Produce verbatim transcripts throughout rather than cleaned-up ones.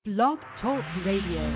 Blog Talk Radio.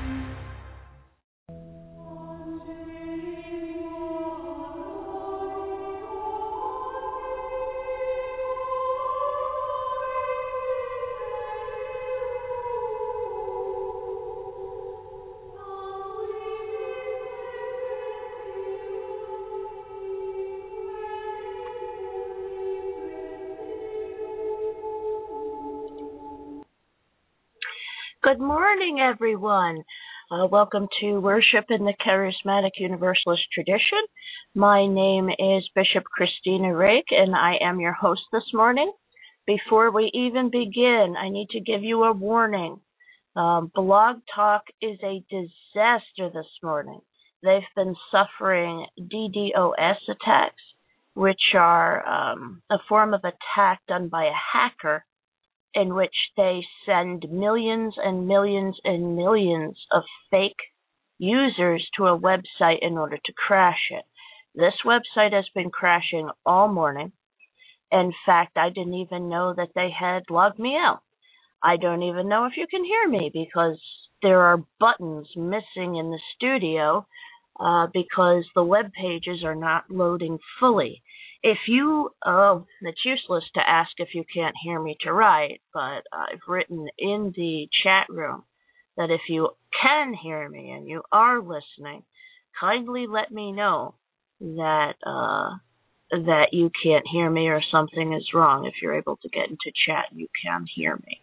Good morning, everyone. Uh, welcome to Worship in the Charismatic Universalist Tradition. My name is Bishop Christina Rake, and I am your host this morning. Before we even begin, I need to give you a warning. Um, Blog Talk is a disaster this morning. They've been suffering DDoS attacks, which are um, a form of attack done by a hacker, in which they send millions and millions and millions of fake users to a website in order to crash it. This website has been crashing all morning. In fact, I didn't even know that they had logged me out. I don't even know if you can hear me because there are buttons missing in the studio uh, because the web pages are not loading fully. If you, oh, it's useless to ask if you can't hear me to write, but I've written in the chat room that if you can hear me and you are listening, kindly let me know that uh, that you can't hear me or something is wrong. If you're able to get into chat, you can hear me.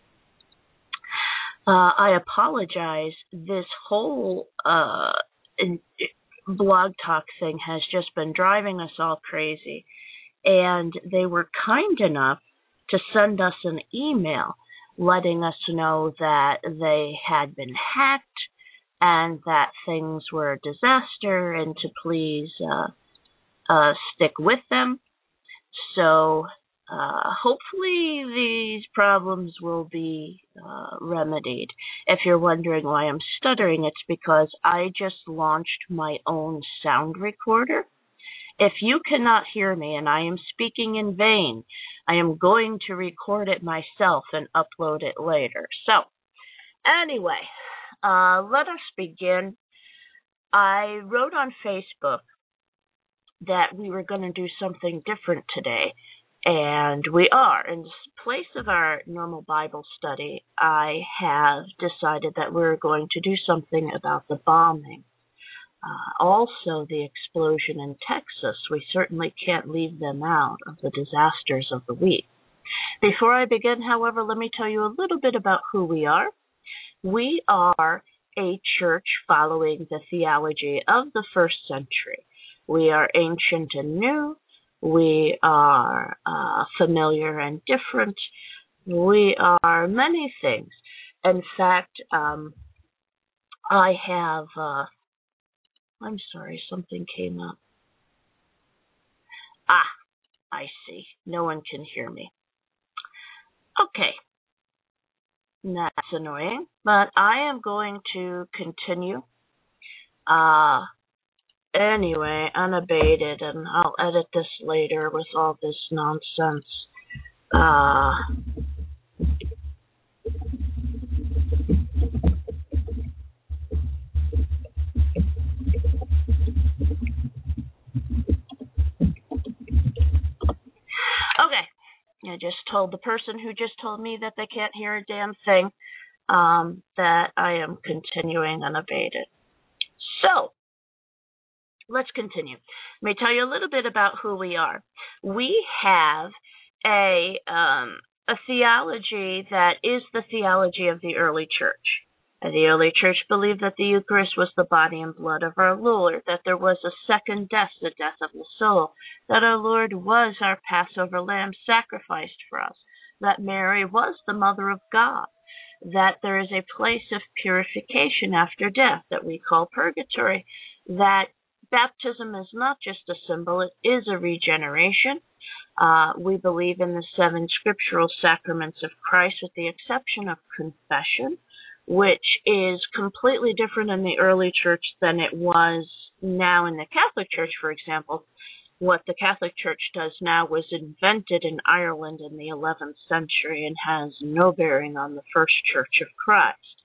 Uh, I apologize. This whole uh, in, blog talk thing has just been driving us all crazy. And they were kind enough to send us an email letting us know that they had been hacked and that things were a disaster and to please uh, uh, stick with them. So uh, hopefully these problems will be uh, remedied. If you're wondering why I'm stuttering, it's because I just launched my own sound recorder. If you cannot hear me and I am speaking in vain, I am going to record it myself and upload it later. So, anyway, uh, let us begin. I wrote on Facebook that we were going to do something different today, and we are. In place of our normal Bible study, I have decided that we're going to do something about the bombing. Uh, also, the explosion in Texas. We certainly can't leave them out of the disasters of the week. Before I begin, however, let me tell you a little bit about who we are. We are a church following the theology of the first century. We are ancient and new. We are uh, familiar and different. We are many things. In fact, um, I have... Uh, I'm sorry, something came up. Ah, I see. No one can hear me. Okay. That's annoying, but I am going to continue. Uh, anyway, unabated, and I'll edit this later with all this nonsense. Uh, okay. I just told the person who just told me that they can't hear a damn thing um, that I am continuing unabated. So, let's continue. Let me tell you a little bit about who we are. We have a um, a theology that is the theology of the early church. The early church believed that the Eucharist was the body and blood of our Lord, that there was a second death, the death of the soul, that our Lord was our Passover lamb sacrificed for us, that Mary was the mother of God, that there is a place of purification after death that we call purgatory, that baptism is not just a symbol, it is a regeneration. Uh, we believe in the seven scriptural sacraments of Christ with the exception of confession, which is completely different in the early church than it was now in the Catholic Church, for example. What the Catholic Church does now was invented in Ireland in the eleventh century and has no bearing on the first Church of Christ.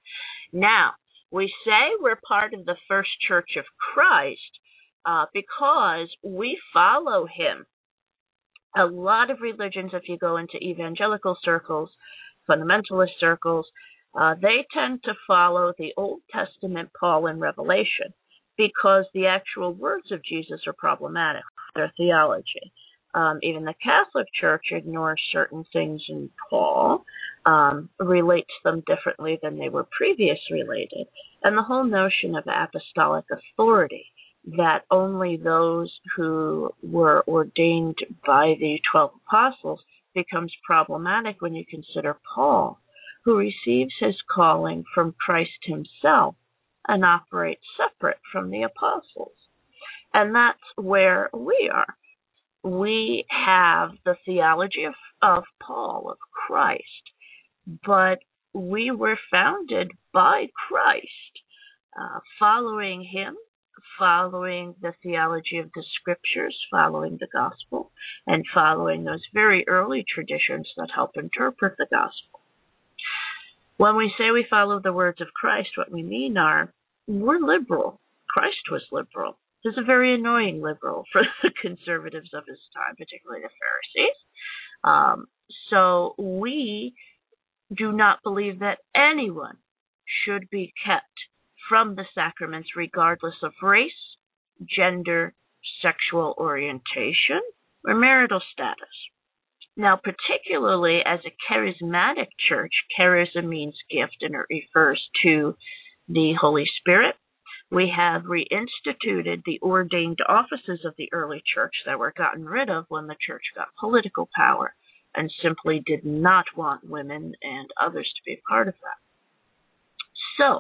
Now, we say we're part of the First Church of Christ uh, because we follow him. A lot of religions, if you go into evangelical circles, fundamentalist circles, uh, they tend to follow the Old Testament, Paul, and Revelation because the actual words of Jesus are problematic, their theology. Um, even the Catholic Church ignores certain things in Paul, um, relates them differently than they were previously related. And the whole notion of apostolic authority, that only those who were ordained by the twelve apostles, becomes problematic when you consider Paul, who receives his calling from Christ himself and operates separate from the apostles. And that's where we are. We have the theology of, of Paul, of Christ, but we were founded by Christ, uh, following him, following the theology of the scriptures, following the gospel, and following those very early traditions that help interpret the gospel. When we say we follow the words of Christ, what we mean are, we're liberal. Christ was liberal. He was a very annoying liberal for the conservatives of his time, particularly the Pharisees. Um, so we do not believe that anyone should be kept from the sacraments regardless of race, gender, sexual orientation, or marital status. Now, particularly as a charismatic church, charism means gift and it refers to the Holy Spirit. We have reinstituted the ordained offices of the early church that were gotten rid of when the church got political power and simply did not want women and others to be a part of that. So,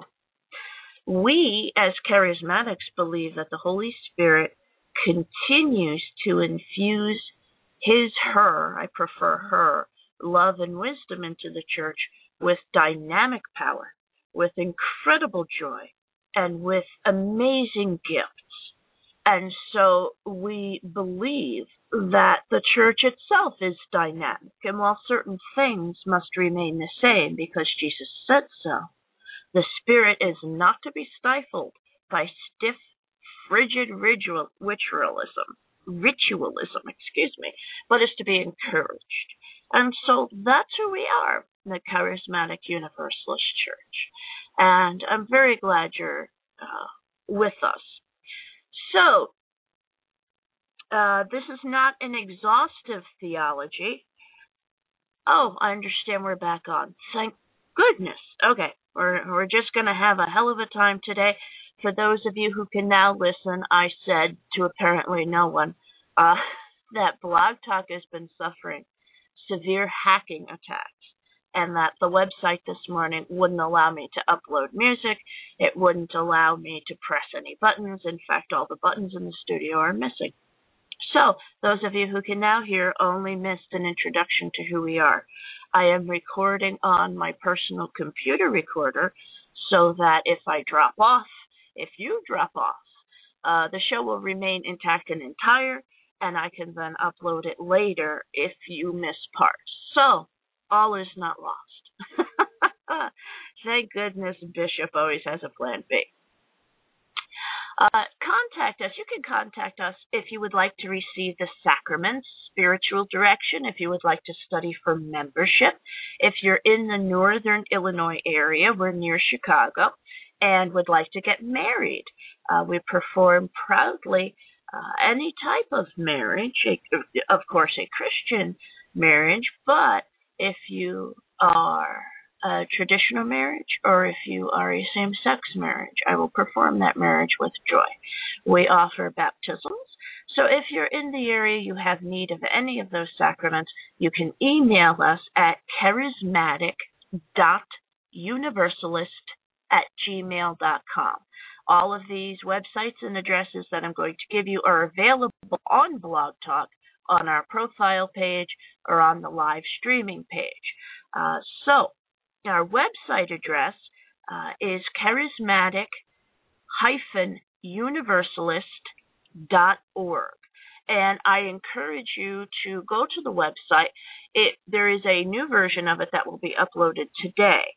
we as charismatics believe that the Holy Spirit continues to infuse his, her, I prefer her, love and wisdom into the church with dynamic power, with incredible joy, and with amazing gifts. And so we believe that the church itself is dynamic. And while certain things must remain the same because Jesus said so, the Spirit is not to be stifled by stiff, frigid ritual, ritualism, ritualism, excuse me, but is to be encouraged. And so that's who we are, the Charismatic Universalist Church. And I'm very glad you're uh, with us. So, uh, this is not an exhaustive theology. Oh, I understand we're back on. Thank goodness. Okay, we're, we're just going to have a hell of a time today. For those of you who can now listen, I said to apparently no one uh, that Blog Talk has been suffering severe hacking attacks, and that the website this morning wouldn't allow me to upload music. It wouldn't allow me to press any buttons. In fact, all the buttons in the studio are missing. So, those of you who can now hear only missed an introduction to who we are. I am recording on my personal computer recorder so that if I drop off, if you drop off, uh, the show will remain intact and entire, and I can then upload it later if you miss parts. So, all is not lost. Thank goodness Bishop always has a plan B. Uh, contact us. You can contact us if you would like to receive the sacraments, spiritual direction, if you would like to study for membership. If you're in the northern Illinois area, we're near Chicago, and would like to get married. Uh, we perform proudly uh, any type of marriage, a, of course a Christian marriage, but if you are a traditional marriage or if you are a same-sex marriage, I will perform that marriage with joy. We offer baptisms. So if you're in the area, you have need of any of those sacraments, you can email us at charismatic dot universalist at gmail dot com. All of these websites and addresses that I'm going to give you are available on Blog Talk, on our profile page, or on the live streaming page. Uh, so, our website address uh, is charismatic dash universalist dot org. And I encourage you to go to the website. It, there is a new version of it that will be uploaded today.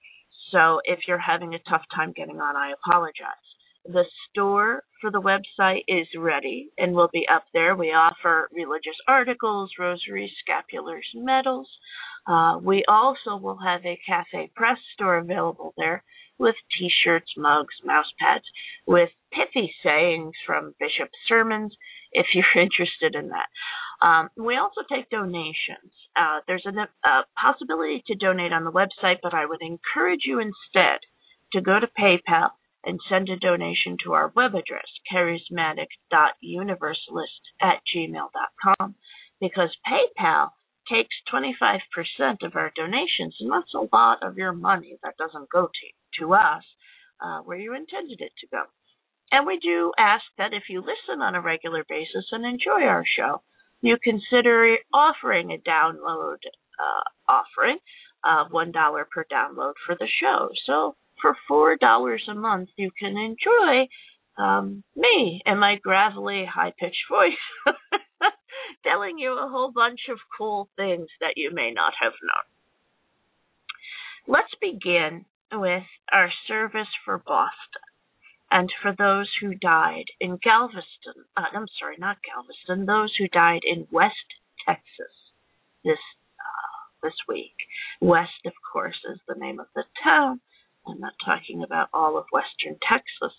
So if you're having a tough time getting on, I apologize. The store for the website is ready and will be up there. We offer religious articles, rosaries, scapulars, medals. Uh, we also will have a cafe press store available there with T-shirts, mugs, mouse pads, with pithy sayings from Bishop's sermons, if you're interested in that. Um, we also take donations. Uh, there's a, a possibility to donate on the website, but I would encourage you instead to go to PayPal and send a donation to our web address, charismatic dot universalist at gmail dot com, because PayPal takes twenty-five percent of our donations, and that's a lot of your money that doesn't go to, to us uh, where you intended it to go. And we do ask that if you listen on a regular basis and enjoy our show, you consider offering a download uh, offering of one dollar per download for the show. So for four dollars a month, you can enjoy um, me and my gravelly, high-pitched voice telling you a whole bunch of cool things that you may not have known. Let's begin with our service for Boston and for those who died in Galveston. Uh, I'm sorry, not Galveston. Those who died in West Texas this uh, this week. West, of course, is the name of the town. I'm not talking about all of Western Texas.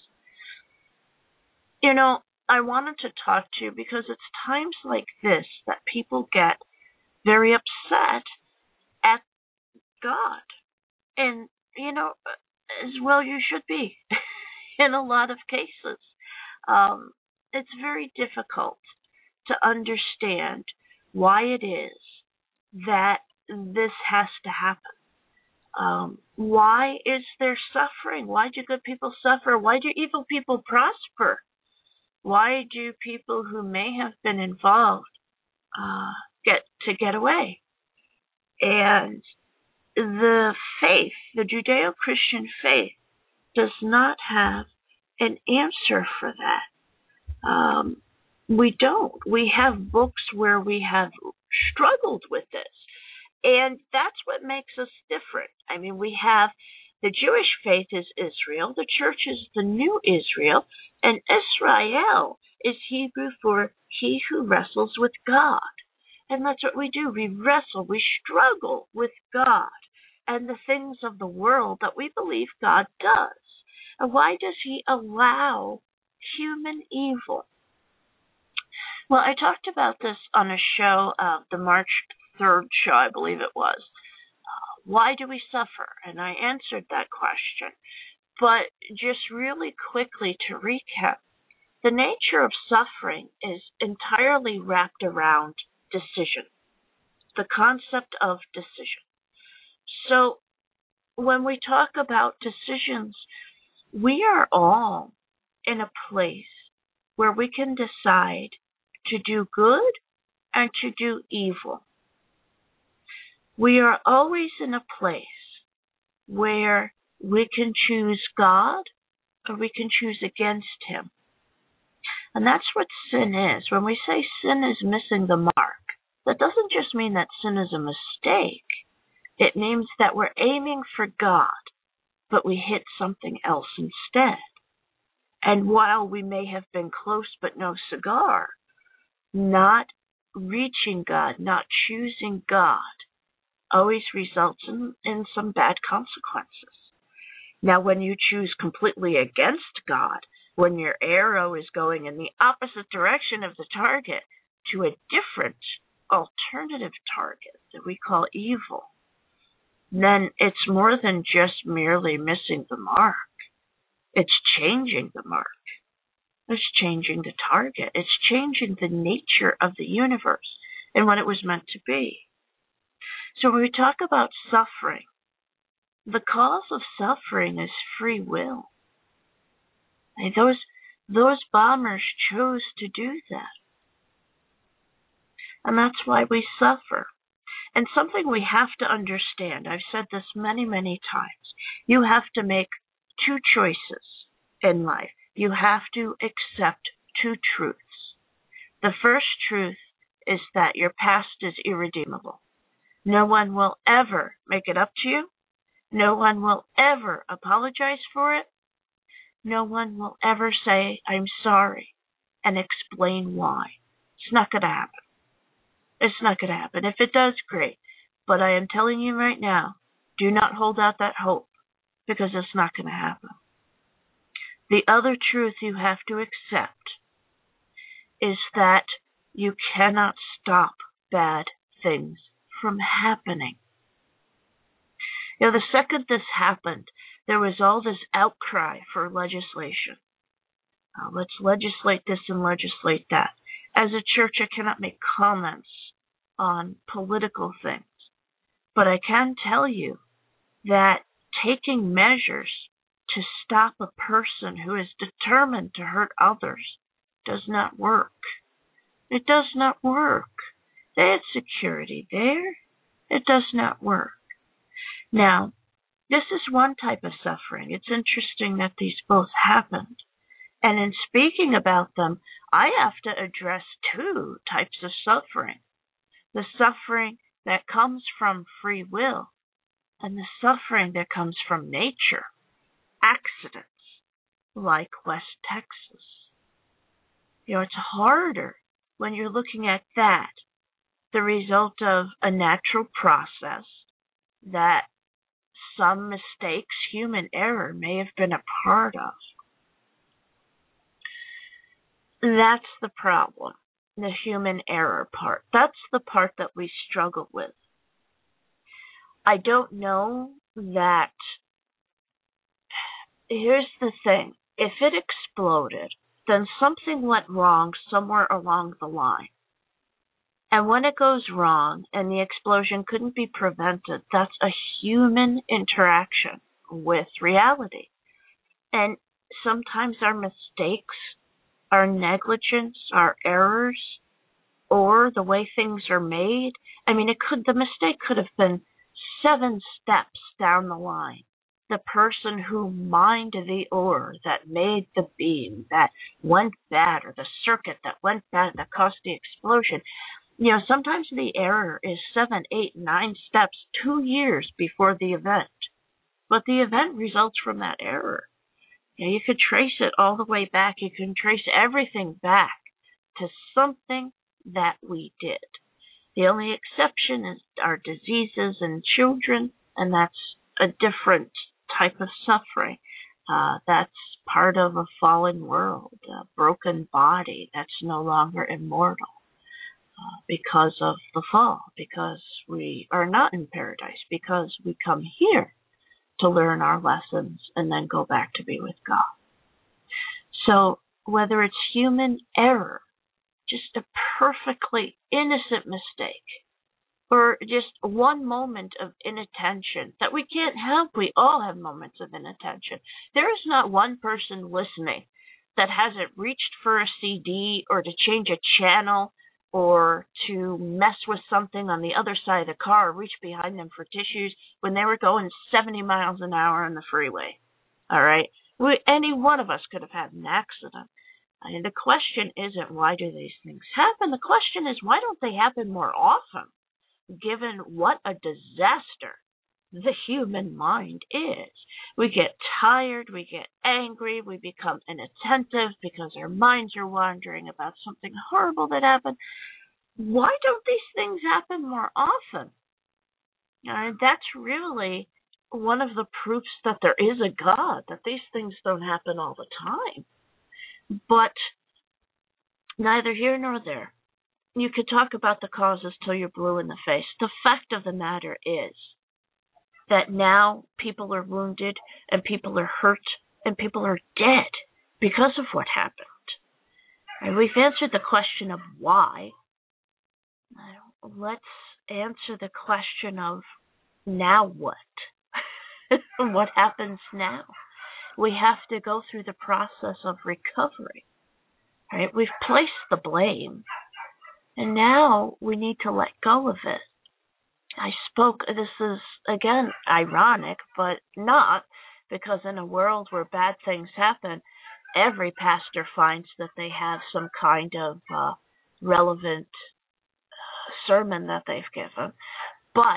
You know, I wanted to talk to you because it's times like this that people get very upset at God. And, you know, as well you should be in a lot of cases. Um, it's very difficult to understand why it is that this has to happen. Um, why is there suffering? Why do good people suffer? Why do evil people prosper? Why do people who may have been involved uh, get to get away? And the faith, the Judeo-Christian faith, does not have an answer for that. Um, we don't. We have books where we have struggled with this. And that's what makes us different. I mean, we have the Jewish faith is Israel, the church is the new Israel, and Israel is Hebrew for he who wrestles with God. And that's what we do. We wrestle, we struggle with God and the things of the world that we believe God does. And why does he allow human evil? Well, I talked about this on a show, uh, the March third show, I believe it was. Uh, why do we suffer? And I answered that question. But just really quickly to recap, the nature of suffering is entirely wrapped around decision, the concept of decision. So when we talk about decisions, we are all in a place where we can decide to do good and to do evil. We are always in a place where we can choose God or we can choose against him. And that's what sin is. When we say sin is missing the mark, that doesn't just mean that sin is a mistake. It means that we're aiming for God, but we hit something else instead. And while we may have been close but no cigar, not reaching God, not choosing God, always results in, in some bad consequences. Now, when you choose completely against God, when your arrow is going in the opposite direction of the target to a different alternative target that we call evil, then it's more than just merely missing the mark. It's changing the mark. It's changing the target. It's changing the nature of the universe and what it was meant to be. So when we talk about suffering, the cause of suffering is free will. And those, those bombers chose to do that. And that's why we suffer. And something we have to understand, I've said this many, many times, you have to make two choices in life. You have to accept two truths. The first truth is that your past is irredeemable. No one will ever make it up to you, No one will ever apologize for it. No one will ever say, I'm sorry, and explain why. It's not going to happen. It's not going to happen. If it does, great. But I am telling you right now, do not hold out that hope, because it's not going to happen. The other truth you have to accept is that you cannot stop bad things from happening. You know, the second this happened, there was all this outcry for legislation. Uh, let's legislate this and legislate that. As a church, I cannot make comments on political things, but I can tell you that taking measures to stop a person who is determined to hurt others does not work. It does not work. They had security there. It does not work. Now, this is one type of suffering. It's interesting that these both happened. And in speaking about them, I have to address two types of suffering. The suffering that comes from free will and the suffering that comes from nature, accidents like West Texas. You know, it's harder when you're looking at that, the result of a natural process that some mistakes, human error may have been a part of. That's the problem, the human error part. That's the part that we struggle with. I don't know that. Here's the thing. If it exploded, then something went wrong somewhere along the line. And when it goes wrong and the explosion couldn't be prevented, that's a human interaction with reality. And sometimes our mistakes, our negligence, our errors, or the way things are made, I mean, it could, the mistake could have been seven steps down the line. The person who mined the ore that made the beam that went bad, or the circuit that went bad that caused the explosion. You know, sometimes the error is seven, eight, nine steps, two years before the event. But the event results from that error. You know, you could trace it all the way back. You can trace everything back to something that we did. The only exception is our diseases in children, and that's a different type of suffering. Uh, that's part of a fallen world, a broken body that's no longer immortal uh, because of the fall, because we are not in paradise, because we come here to learn our lessons and then go back to be with God. So whether it's human error, just a perfectly innocent mistake, or just one moment of inattention that we can't help. We all have moments of inattention. There is not one person listening that hasn't reached for a C D or to change a channel or to mess with something on the other side of the car or reach behind them for tissues when they were going seventy miles an hour on the freeway. All right? We, any one of us could have had an accident. And the question isn't why do these things happen? The question is why don't they happen more often? Given what a disaster the human mind is. We get tired, we get angry, we become inattentive because our minds are wandering about something horrible that happened. Why don't these things happen more often? And that's really one of the proofs that there is a God, that these things don't happen all the time. But neither here nor there. You could talk about the causes till you're blue in the face. The fact of the matter is that now people are wounded and people are hurt and people are dead because of what happened. And we've answered the question of why. Let's answer the question of now what? What happens now? We have to go through the process of recovery. Right? We've placed the blame. And now we need to let go of it. I spoke, this is, again, ironic, but not, because in a world where bad things happen, every pastor finds that they have some kind of uh, relevant sermon that they've given. But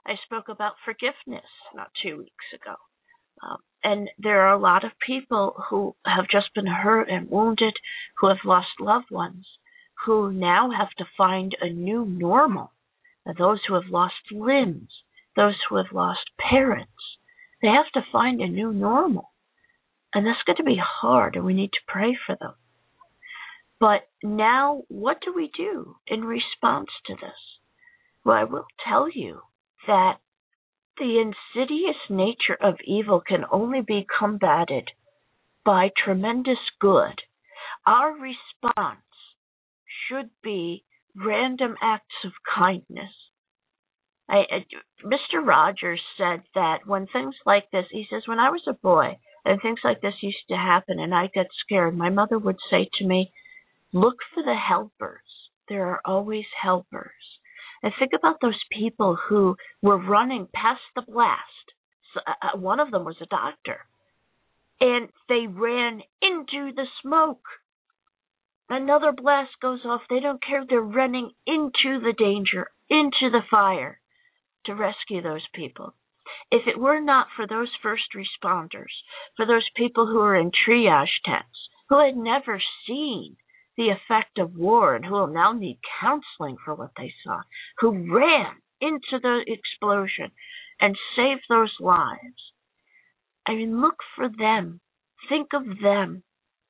I spoke about forgiveness not two weeks ago. Um, and there are a lot of people who have just been hurt and wounded, who have lost loved ones, who now have to find a new normal. Those who have lost limbs, those who have lost parents, they have to find a new normal. And that's going to be hard, and we need to pray for them. But now, what do we do in response to this? Well, I will tell you that the insidious nature of evil can only be combated by tremendous good. Our response should be random acts of kindness. I, Mister Rogers said that when things like this, he says, when I was a boy and things like this used to happen and I got scared, my mother would say to me, look for the helpers. There are always helpers. And think about those people who were running past the blast. So, uh, one of them was a doctor. And they ran into the smoke. Another blast goes off. They don't care. They're running into the danger, into the fire to rescue those people. If it were not for those first responders, for those people who are in triage tents, who had never seen the effect of war and who will now need counseling for what they saw, who ran into the explosion and saved those lives. I mean, look for them. Think of them.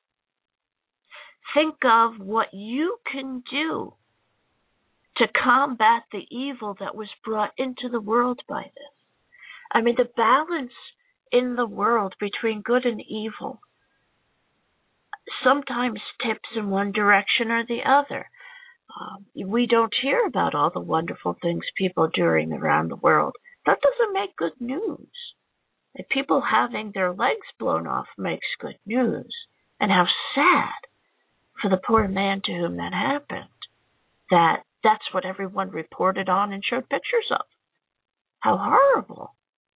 Think of what you can do to combat the evil that was brought into the world by this. I mean, the balance in the world between good and evil sometimes tips in one direction or the other. Um, we don't hear about all the wonderful things people are doing around the world. That doesn't make good news. And people having their legs blown off makes good news. And how sad for the poor man to whom that happened. That that's what everyone reported on and showed pictures of. How horrible.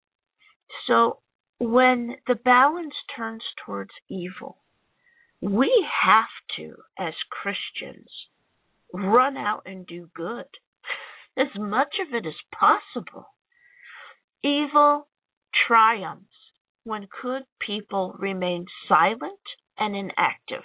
So when the balance turns towards evil, we have to, as Christians, run out and do good, as much of it as possible. Evil triumphs when good people remain silent and inactive.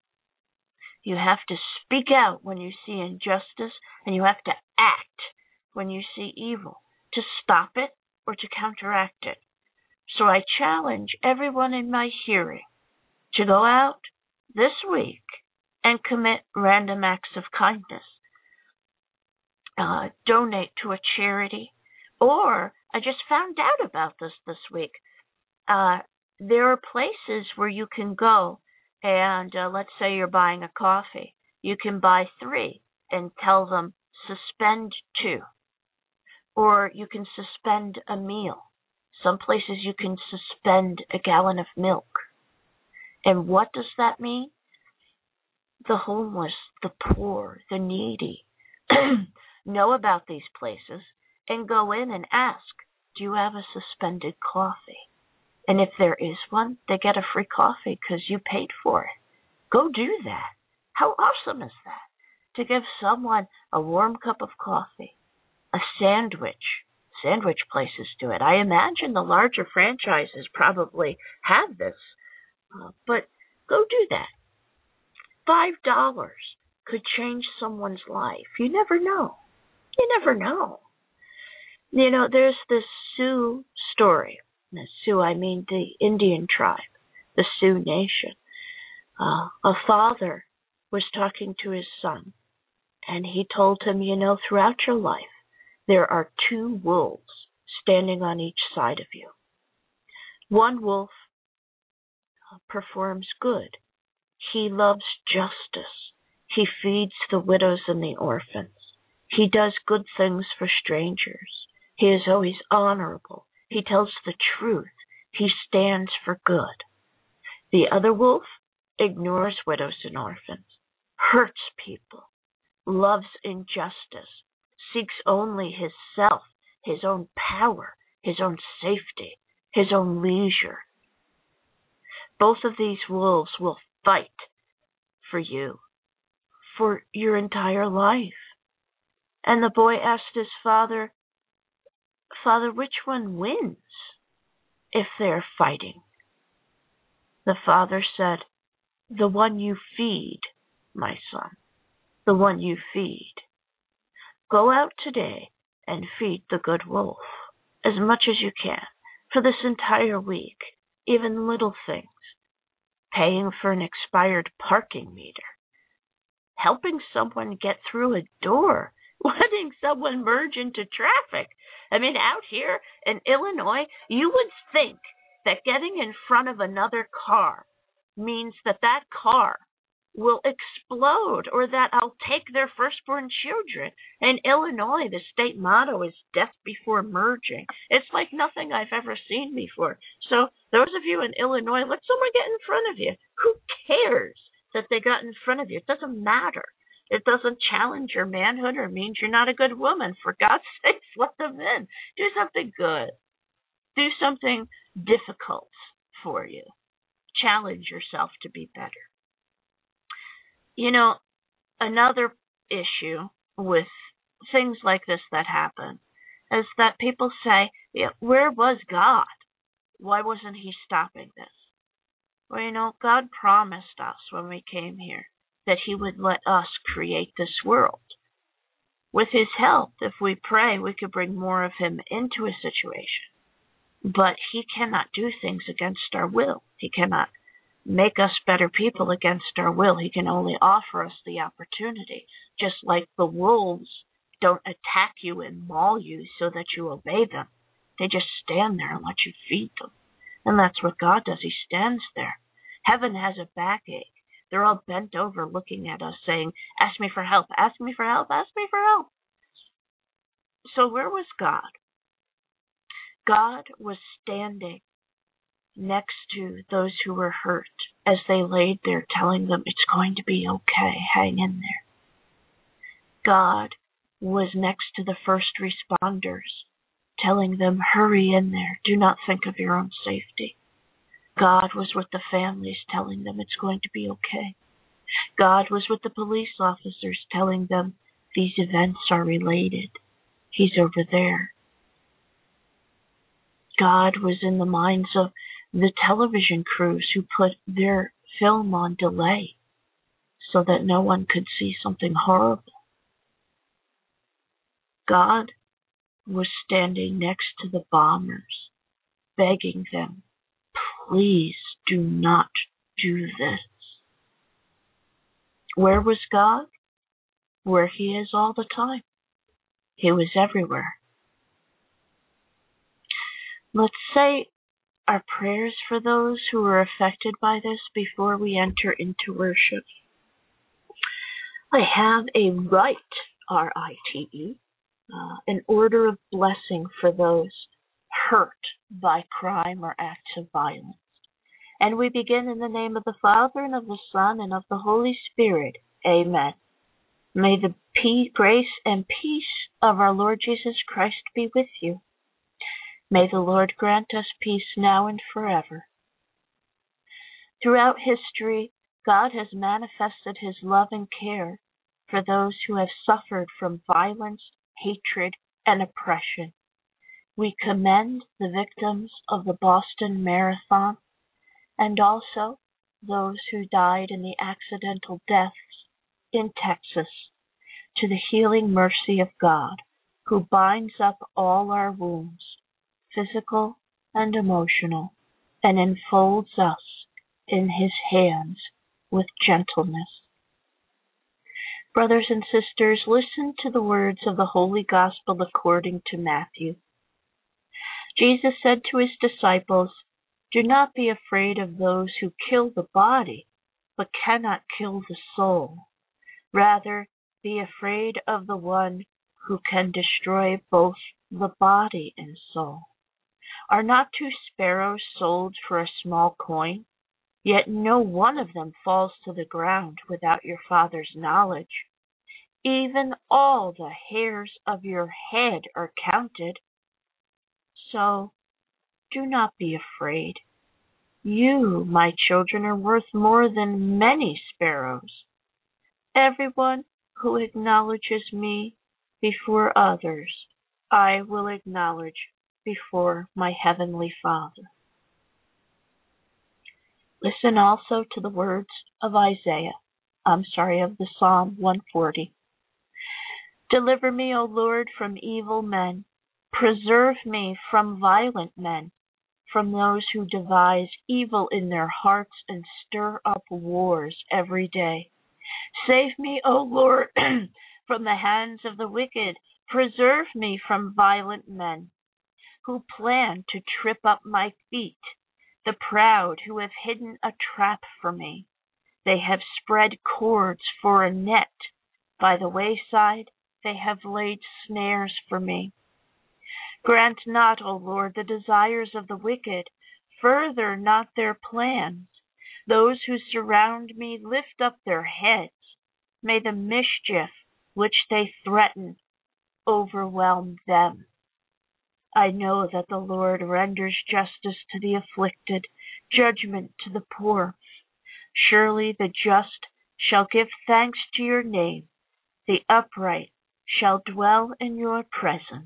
You have to speak out when you see injustice, and you have to act when you see evil, to stop it or to counteract it. So I challenge everyone in my hearing to go out this week and commit random acts of kindness. Uh, donate to a charity. Or, I just found out about this this week. Uh, there are places where you can go and uh, let's say you're buying a coffee. You can buy three and tell them suspend two. Or you can suspend a meal. Some places you can suspend a gallon of milk. And what does that mean? The homeless, the poor, the needy know about these places and go in and ask, do you have a suspended coffee? And if there is one, they get a free coffee because you paid for it. Go do that. How awesome is that? To give someone a warm cup of coffee, a sandwich. Sandwich places do it. I imagine the larger franchises probably have this. Uh, but go do that. Five dollars could change someone's life. You never know. You never know. You know, there's this Sioux story. And Sioux, I mean the Indian tribe, the Sioux Nation. Uh, a father was talking to his son, and he told him, you know, throughout your life, there are two wolves standing on each side of you. One wolf performs good. He loves justice. He feeds the widows and the orphans. He does good things for strangers. He is always honorable. He tells the truth. He stands for good. The other wolf ignores widows and orphans, hurts people, loves injustice, seeks only his self, his own power, his own safety, his own leisure. Both of these wolves will fight for you for your entire life. And the boy asked his father, Father, which one wins if they're fighting? The father said, the one you feed, my son, the one you feed. Go out today and feed the good wolf as much as you can for this entire week, even little things. Paying for an expired parking meter, helping someone get through a door, letting someone merge into traffic. I mean, out here in Illinois, you would think that getting in front of another car means that that car will explode or that I'll take their firstborn children. In Illinois, the state motto is death before merging. It's like nothing I've ever seen before. So those of you in Illinois, let someone get in front of you. Who cares that they got in front of you? It doesn't matter. It doesn't challenge your manhood or means you're not a good woman. For God's sake, let them in. Do something good. Do something difficult for you. Challenge yourself to be better. You know, another issue with things like this that happen is that people say, yeah, where was God? Why wasn't he stopping this? Well, you know, God promised us when we came here that he would let us create this world. With his help, if we pray, we could bring more of him into a situation. But he cannot do things against our will. He cannot make us better people against our will. He can only offer us the opportunity. Just like the wolves don't attack you and maul you so that you obey them. They just stand there and let you feed them. And that's what God does. He stands there. Heaven has a backache. They're all bent over looking at us saying, ask me for help, ask me for help, ask me for help. So where was God? God was standing next to those who were hurt as they laid there telling them it's going to be okay, hang in there. God was next to the first responders telling them hurry in there, do not think of your own safety. God was with the families telling them it's going to be okay. God was with the police officers telling them these events are related. He's over there. God was in the minds of the television crews who put their film on delay so that no one could see something horrible. God was standing next to the bombers, begging them, please do not do this. Where was God? Where he is all the time. He was everywhere. Let's say our prayers for those who are affected by this before we enter into worship. I have a rite, R I T E, uh, an order of blessing for those hurt by crime or acts of violence. And we begin in the name of the Father, and of the Son, and of the Holy Spirit. Amen. May the peace, grace and peace of our Lord Jesus Christ be with you. May the Lord grant us peace now and forever. Throughout history, God has manifested his love and care for those who have suffered from violence, hatred, and oppression. We commend the victims of the Boston Marathon and also those who died in the accidental deaths in Texas to the healing mercy of God, who binds up all our wounds, physical and emotional, and enfolds us in his hands with gentleness. Brothers and sisters, listen to the words of the Holy Gospel according to Matthew. Jesus said to his disciples, do not be afraid of those who kill the body, but cannot kill the soul. Rather, be afraid of the one who can destroy both the body and soul. Are not two sparrows sold for a small coin? Yet no one of them falls to the ground without your Father's knowledge. Even all the hairs of your head are counted. So, do not be afraid. You, my children, are worth more than many sparrows. Everyone who acknowledges me before others, I will acknowledge before my heavenly Father. Listen also to the words of Isaiah, I'm sorry, of the Psalm one forty. Deliver me, O Lord, from evil men. Preserve me from violent men, from those who devise evil in their hearts and stir up wars every day. Save me, O Lord, from the hands of the wicked. Preserve me from violent men, who plan to trip up my feet, the proud who have hidden a trap for me. They have spread cords for a net. By the wayside they have laid snares for me. Grant not, O Lord, the desires of the wicked. Further not their plans. Those who surround me lift up their heads. May the mischief which they threaten overwhelm them. I know that the Lord renders justice to the afflicted, judgment to the poor. Surely the just shall give thanks to your name. The upright shall dwell in your presence.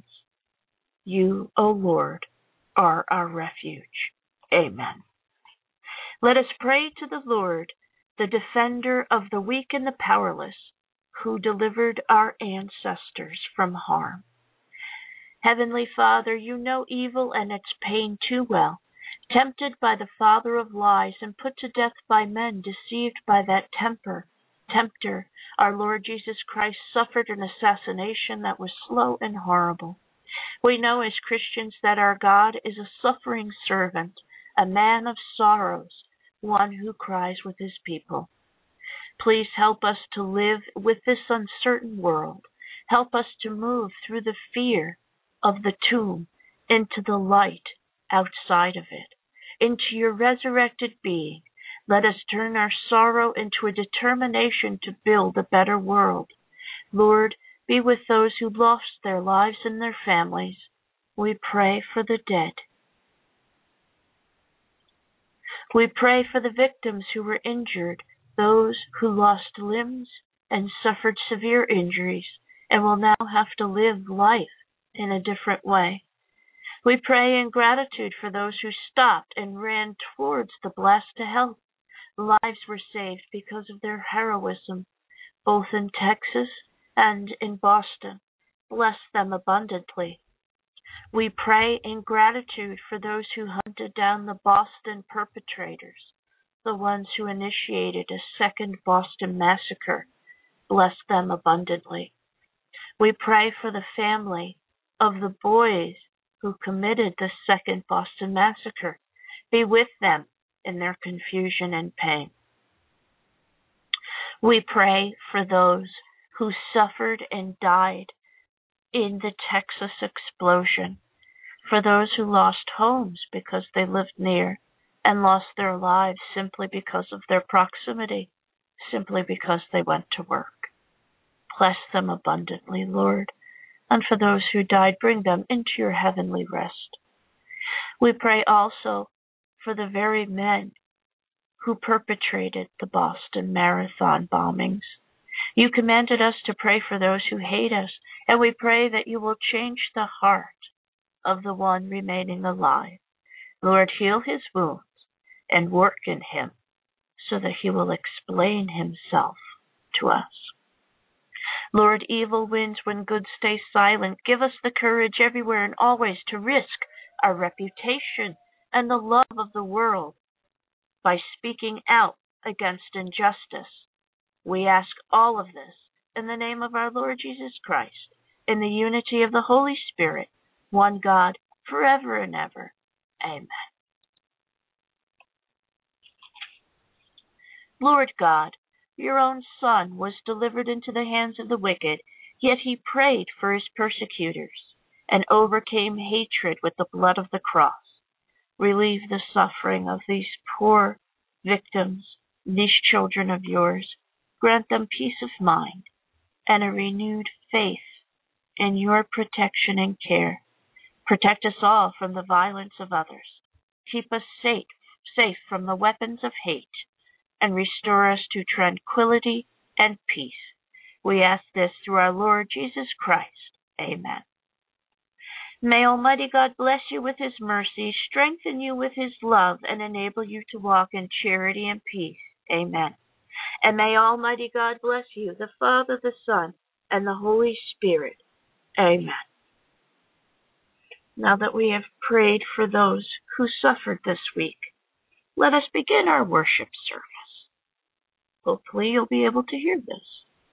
You, O Lord, are our refuge. Amen. Let us pray to the Lord, the defender of the weak and the powerless, who delivered our ancestors from harm. Heavenly Father, you know evil and its pain too well. Tempted by the father of lies and put to death by men deceived by that temper, tempter, our Lord Jesus Christ suffered an assassination that was slow and horrible. We know as Christians that our God is a suffering servant, a man of sorrows, one who cries with his people. Please help us to live with this uncertain world. Help us to move through the fear of the tomb into the light outside of it, into your resurrected being. Let us turn our sorrow into a determination to build a better world. Lord, be with those who lost their lives and their families. We pray for the dead. We pray for the victims who were injured, those who lost limbs and suffered severe injuries and will now have to live life in a different way. We pray in gratitude for those who stopped and ran towards the blessed to help. Lives were saved because of their heroism, both in Texas and in Boston. Bless them abundantly. We pray in gratitude for those who hunted down the Boston perpetrators, the ones who initiated a second Boston massacre. Bless them abundantly. We pray for the family of the boys who committed the second Boston massacre. Be with them in their confusion and pain. We pray for those who suffered and died in the Texas explosion, for those who lost homes because they lived near and lost their lives simply because of their proximity, simply because they went to work. Bless them abundantly, Lord, and for those who died, bring them into your heavenly rest. We pray also for the very men who perpetrated the Boston Marathon bombings. You commanded us to pray for those who hate us, and we pray that you will change the heart of the one remaining alive. Lord, heal his wounds and work in him so that he will explain himself to us. Lord, evil wins when good stays silent. Give us the courage everywhere and always to risk our reputation and the love of the world by speaking out against injustice. We ask all of this in the name of our Lord Jesus Christ, in the unity of the Holy Spirit, one God, forever and ever. Amen. Lord God, your own Son was delivered into the hands of the wicked, yet he prayed for his persecutors and overcame hatred with the blood of the cross. Relieve the suffering of these poor victims, these children of yours. Grant them peace of mind and a renewed faith in your protection and care. Protect us all from the violence of others. Keep us safe, safe from the weapons of hate, and restore us to tranquility and peace. We ask this through our Lord Jesus Christ. Amen. May Almighty God bless you with His mercy, strengthen you with His love, and enable you to walk in charity and peace. Amen. And may Almighty God bless you, the Father, the Son, and the Holy Spirit. Amen. Now that we have prayed for those who suffered this week, let us begin our worship service. Hopefully you'll be able to hear this.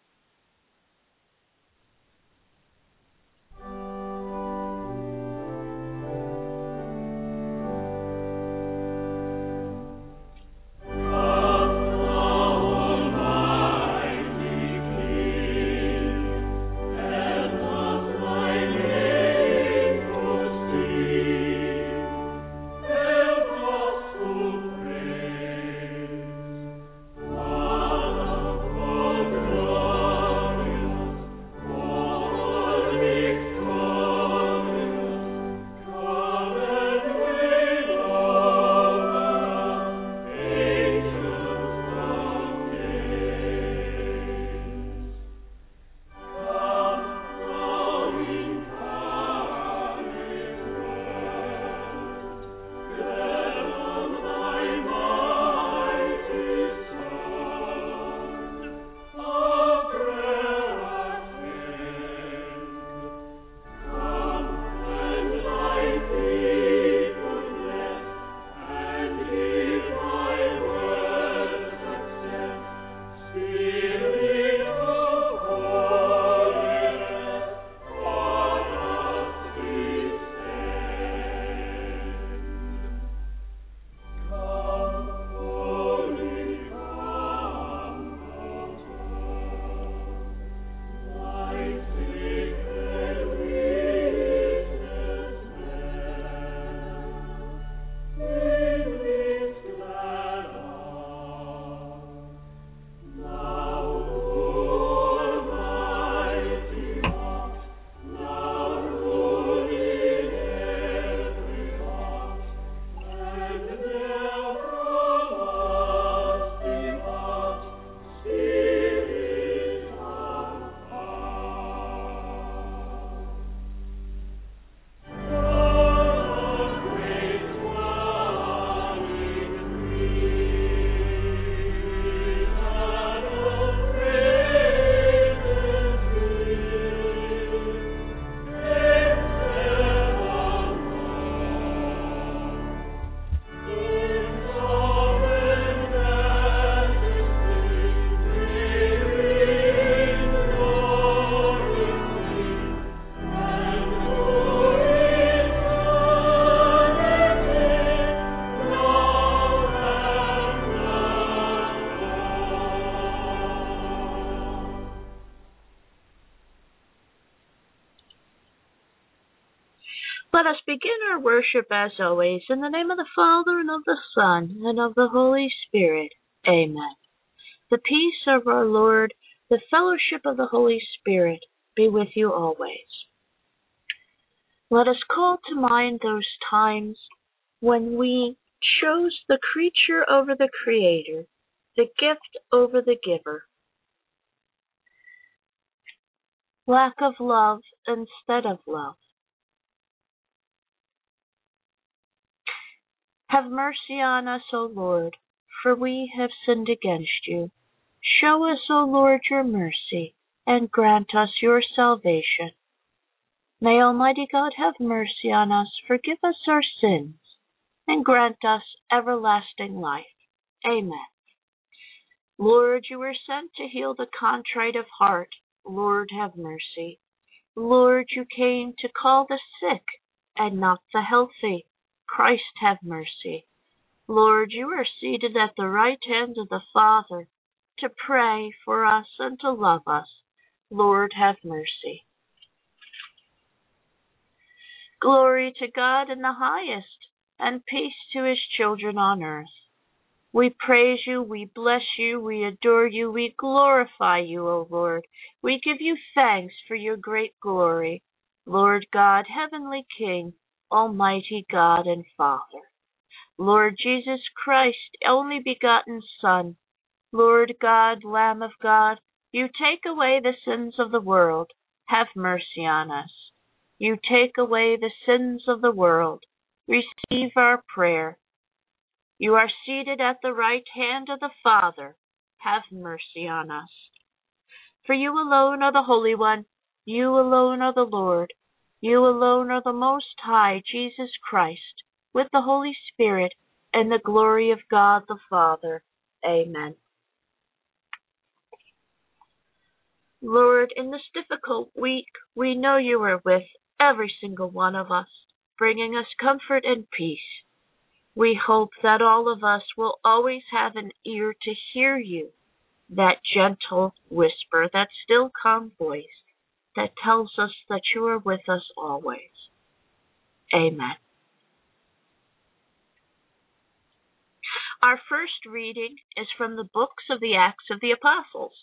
Let us begin our worship as always in the name of the Father and of the Son and of the Holy Spirit. Amen. The peace of our Lord, the fellowship of the Holy Spirit be with you always. Let us call to mind those times when we chose the creature over the Creator, the gift over the giver, lack of love instead of love. Have mercy on us, O Lord, for we have sinned against you. Show us, O Lord, your mercy, and grant us your salvation. May Almighty God have mercy on us, forgive us our sins, and grant us everlasting life. Amen. Lord, you were sent to heal the contrite of heart. Lord, have mercy. Lord, you came to call the sick and not the healthy. Christ, have mercy. Lord, you are seated at the right hand of the Father to pray for us and to love us. Lord, have mercy. Glory to God in the highest, and peace to his children on earth. We praise you, we bless you, we adore you, we glorify you, O Lord. We give you thanks for your great glory. Lord God, heavenly King, Almighty God and Father. Lord Jesus Christ, only begotten Son, Lord God, Lamb of God, you take away the sins of the world. Have mercy on us. You take away the sins of the world. Receive our prayer. You are seated at the right hand of the Father. Have mercy on us. For you alone are the Holy One. You alone are the Lord. You alone are the Most High, Jesus Christ, with the Holy Spirit and the glory of God the Father. Amen. Lord, in this difficult week, we know you are with every single one of us, bringing us comfort and peace. We hope that all of us will always have an ear to hear you, that gentle whisper, that still calm voice that tells us that you are with us always. Amen. Our first reading is from the books of the Acts of the Apostles.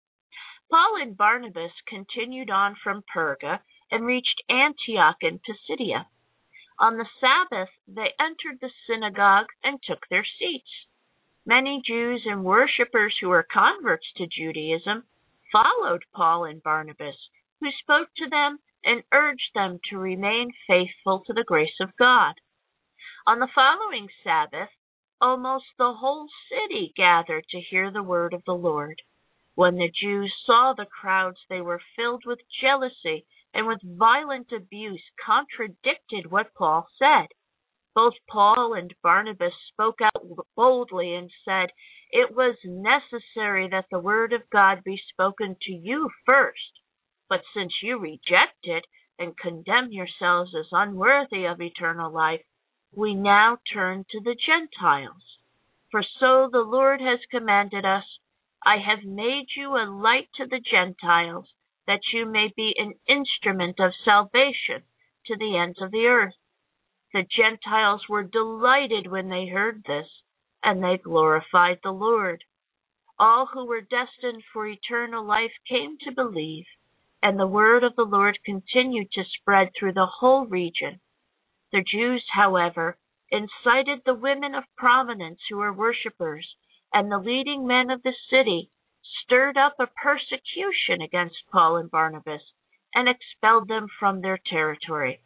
Paul and Barnabas continued on from Perga and reached Antioch in Pisidia. On the Sabbath, they entered the synagogue and took their seats. Many Jews and worshippers who were converts to Judaism followed Paul and Barnabas, who spoke to them and urged them to remain faithful to the grace of God. On the following Sabbath, almost the whole city gathered to hear the word of the Lord. When the Jews saw the crowds, they were filled with jealousy and with violent abuse contradicted what Paul said. Both Paul and Barnabas spoke out boldly and said, "It was necessary that the word of God be spoken to you first. But since you reject it and condemn yourselves as unworthy of eternal life, we now turn to the Gentiles. For so the Lord has commanded us, I have made you a light to the Gentiles, that you may be an instrument of salvation to the ends of the earth." The Gentiles were delighted when they heard this, and they glorified the Lord. All who were destined for eternal life came to believe, and the word of the Lord continued to spread through the whole region. The Jews, however, incited the women of prominence who were worshippers, and the leading men of the city stirred up a persecution against Paul and Barnabas and expelled them from their territory.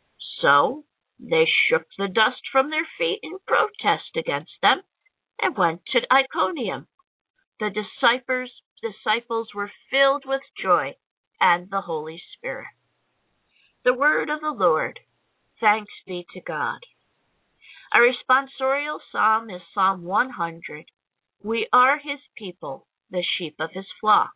So they shook the dust from their feet in protest against them and went to Iconium. The disciples, disciples were filled with joy and the Holy Spirit. The word of the Lord. Thanks be to God. A responsorial psalm is Psalm one hundred. We are his people, the sheep of his flock.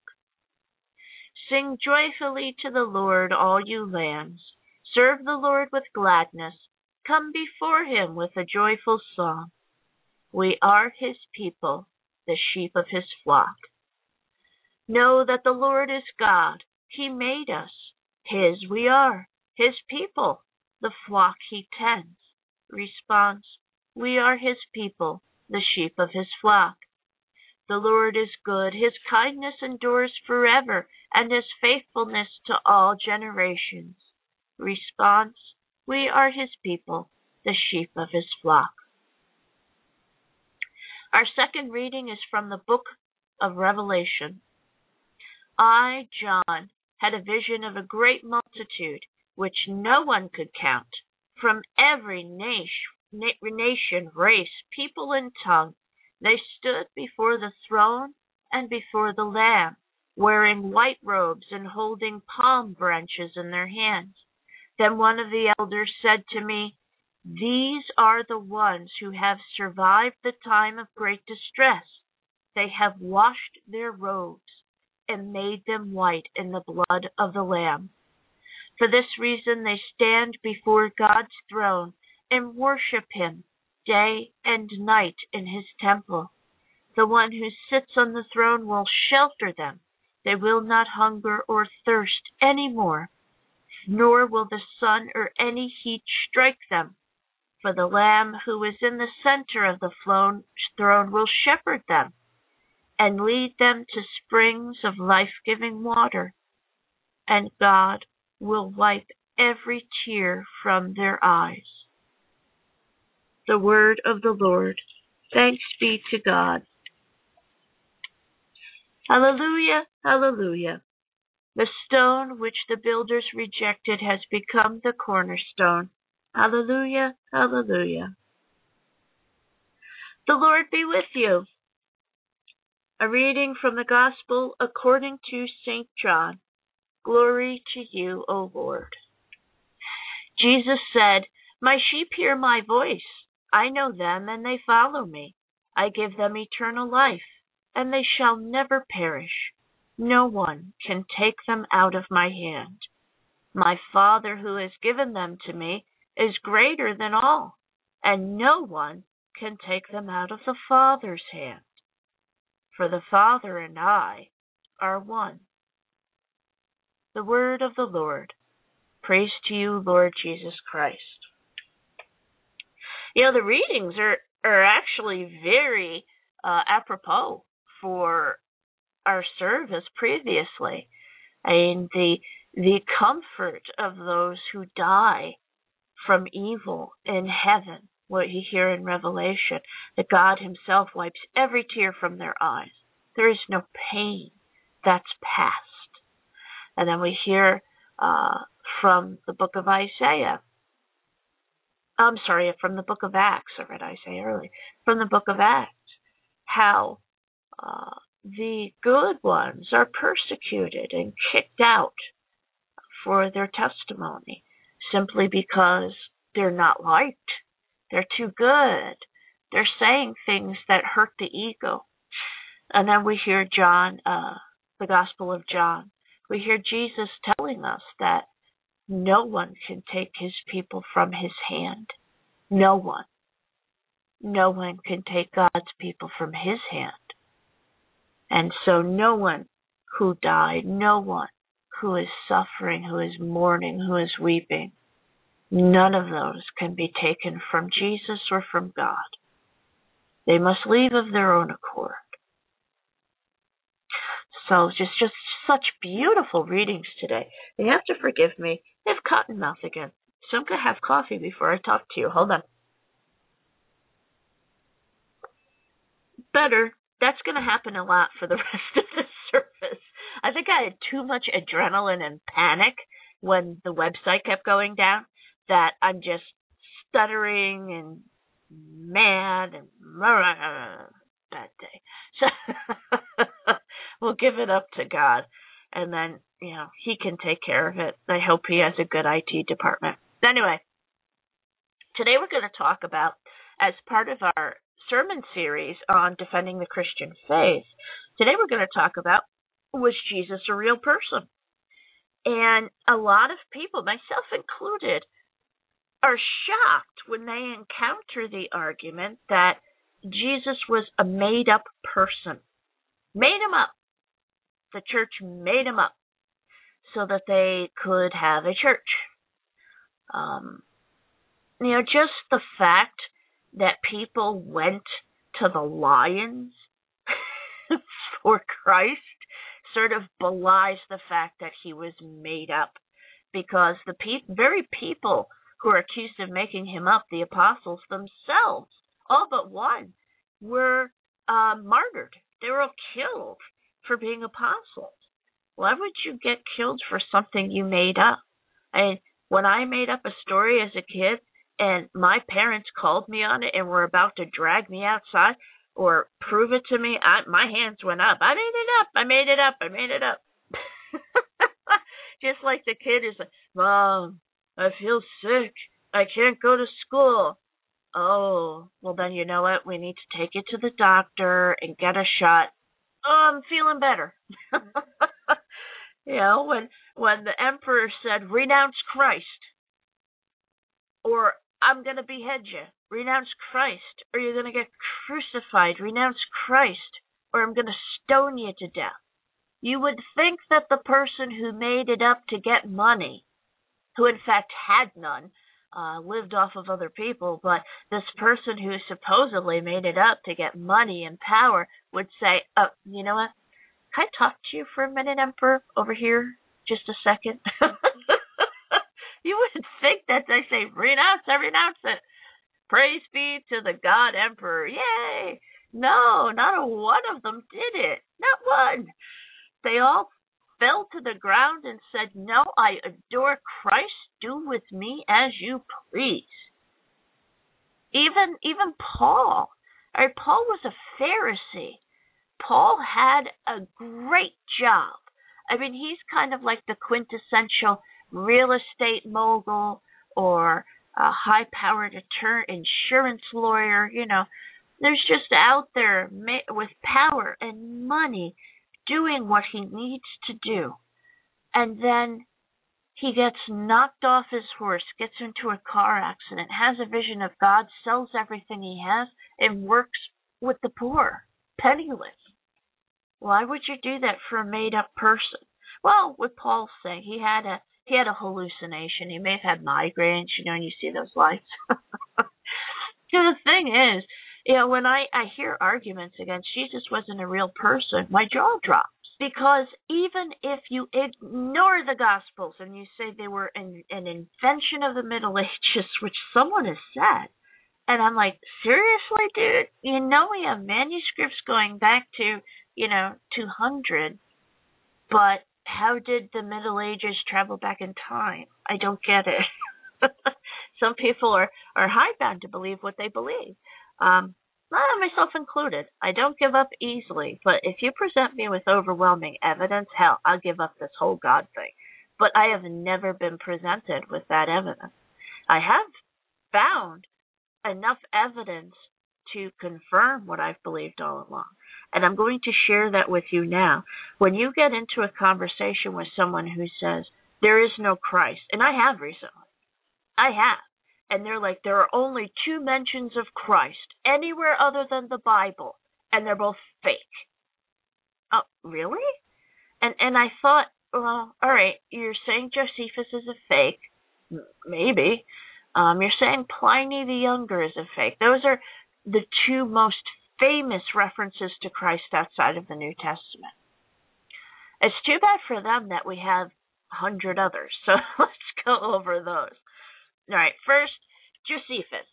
Sing joyfully to the Lord, all you lands. Serve the Lord with gladness. Come before him with a joyful song. We are his people, the sheep of his flock. Know that the Lord is God. He made us. His we are, his people, the flock he tends. Response: we are his people, the sheep of his flock. The Lord is good. His kindness endures forever, and his faithfulness to all generations. Response: we are his people, the sheep of his flock. Our second reading is from the book of Revelation. I, John, had a vision of a great multitude, which no one could count, from every nation, nation, race, people, and tongue. They stood before the throne and before the Lamb, wearing white robes and holding palm branches in their hands. Then one of the elders said to me, "These are the ones who have survived the time of great distress. They have washed their robes and made them white in the blood of the Lamb. For this reason they stand before God's throne and worship him day and night in his temple. The one who sits on the throne will shelter them. They will not hunger or thirst any more, nor will the sun or any heat strike them. For the Lamb who is in the center of the throne will shepherd them and lead them to springs of life-giving water, and God will wipe every tear from their eyes." The word of the Lord. Thanks be to God. Hallelujah, hallelujah. The stone which the builders rejected has become the cornerstone. Hallelujah, hallelujah. The Lord be with you. A reading from the Gospel according to Saint John. Glory to you, O Lord. Jesus said, "My sheep hear my voice. I know them, and they follow me. I give them eternal life, and they shall never perish. No one can take them out of my hand. My Father who has given them to me is greater than all, and no one can take them out of the Father's hand. For the Father and I are one." The word of the Lord. Praise to you, Lord Jesus Christ. You know, the readings are, are actually very uh, apropos for our service previously. And the, the comfort of those who die from evil in heaven, what you hear in Revelation, that God himself wipes every tear from their eyes. There is no pain that's past. And then we hear uh, from the book of Isaiah. I'm sorry, from the book of Acts. I read Isaiah earlier. From the book of Acts, how uh, the good ones are persecuted and kicked out for their testimony simply because they're not liked. They're too good. They're saying things that hurt the ego. And then we hear John, uh, the Gospel of John. We hear Jesus telling us that no one can take his people from his hand. No one. No one can take God's people from his hand. And so no one who died, no one who is suffering, who is mourning, who is weeping, none of those can be taken from Jesus or from God. They must leave of their own accord. So just, just such beautiful readings today. You have to forgive me. I have cotton mouth again. So I'm going to have coffee before I talk to you. Hold on. Better. That's going to happen a lot for the rest of the service. I think I had too much adrenaline and panic when the website kept going down that I'm just stuttering and mad and bad day. So we'll give it up to God, and then, you know, he can take care of it. I hope he has a good I T department. Anyway, today we're going to talk about, as part of our sermon series on defending the Christian faith, today we're going to talk about, was Jesus a real person? And a lot of people, myself included, are shocked when they encounter the argument that Jesus was a made-up person. Made him up. The church made him up so that they could have a church. Um, you know, just the fact that people went to the lions for Christ sort of belies the fact that he was made up, because the pe- very people who are accused of making him up, the apostles themselves, all but one, were uh, martyred. They were all killed for being apostles. Why would you get killed for something you made up? I, when I made up a story as a kid and my parents called me on it and were about to drag me outside or prove it to me, I, my hands went up. I made it up. I made it up. I made it up. Just like the kid is like, "Mom, I feel sick. I can't go to school." Oh, well then you know what? We need to take it to the doctor and get a shot. Oh, I'm feeling better. You know, when when the emperor said, "Renounce Christ," or "I'm going to behead you," renounce Christ, or "You're going to get crucified," renounce Christ, or "I'm going to stone you to death." You would think that the person who made it up to get money, who in fact had none, uh, lived off of other people, but this person who supposedly made it up to get money and power would say, "Oh, you know what? Can I talk to you for a minute, Emperor, over here? Just a second." You would think that they say, "Renounce, I renounce it. Praise be to the God Emperor. Yay!" No, not a one of them did it. Not one. They all fell to the ground and said, "No, I adore Christ. Do with me as you please." Even even Paul, all right, Paul was a Pharisee. Paul had a great job. I mean, he's kind of like the quintessential real estate mogul or a high-powered attorney, insurance lawyer. You know, there's just out there with power and money doing what he needs to do. And then he gets knocked off his horse, gets into a car accident, has a vision of God, sells everything he has, and works with the poor, penniless. Why would you do that for a made-up person? Well, with Paul's saying, he had a he had a hallucination. He may have had migraines, you know, and you see those lights. So the thing is, you know, when I, I hear arguments against Jesus wasn't a real person, my jaw drops. Because even if you ignore the Gospels and you say they were an, an invention of the Middle Ages, which someone has said, and I'm like, seriously, dude? You know we have manuscripts going back to, you know, two hundred, but how did the Middle Ages travel back in time? I don't get it. Some people are, are hidebound to believe what they believe. Um, myself included. I don't give up easily, but if you present me with overwhelming evidence, hell, I'll give up this whole God thing. But I have never been presented with that evidence. I have found enough evidence to confirm what I've believed all along. And I'm going to share that with you now. When you get into a conversation with someone who says, there is no Christ, and I have recently, I have, and they're like, there are only two mentions of Christ anywhere other than the Bible, and they're both fake. Oh, really? And and I thought, well, all right, you're saying Josephus is a fake. Maybe. Um, you're saying Pliny the Younger is a fake. Those are the two most famous references to Christ outside of the New Testament. It's too bad for them that we have a hundred others. So let's go over those. All right, first, Josephus.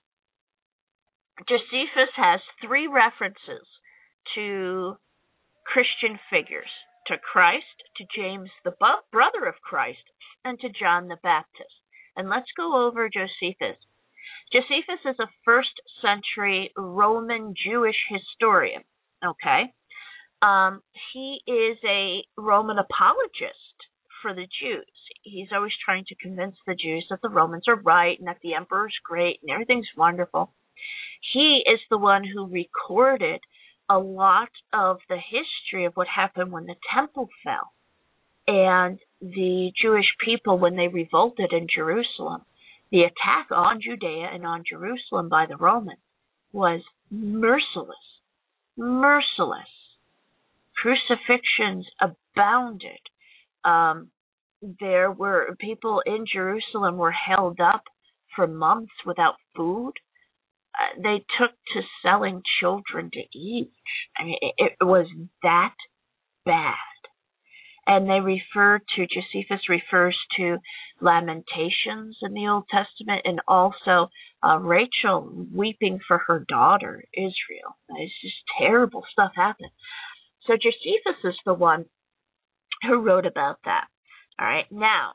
Josephus has three references to Christian figures, to Christ, to James, the brother of Christ, and to John the Baptist. And let's go over Josephus. Josephus is a first century Roman Jewish historian, okay? Um, he is a Roman apologist for the Jews. He's always trying to convince the Jews that the Romans are right and that the emperor's great and everything's wonderful. He is the one who recorded a lot of the history of what happened when the temple fell and the Jewish people when they revolted in Jerusalem. The attack on Judea and on Jerusalem by the Romans was merciless, merciless. Crucifixions abounded. Um, there were people in Jerusalem were held up for months without food. Uh, they took to selling children to eat. I mean, it, it was that bad. And they refer to, Josephus refers to Lamentations in the Old Testament and also uh, Rachel weeping for her daughter, Israel. It's just terrible stuff happened. So Josephus is the one who wrote about that. All right, now,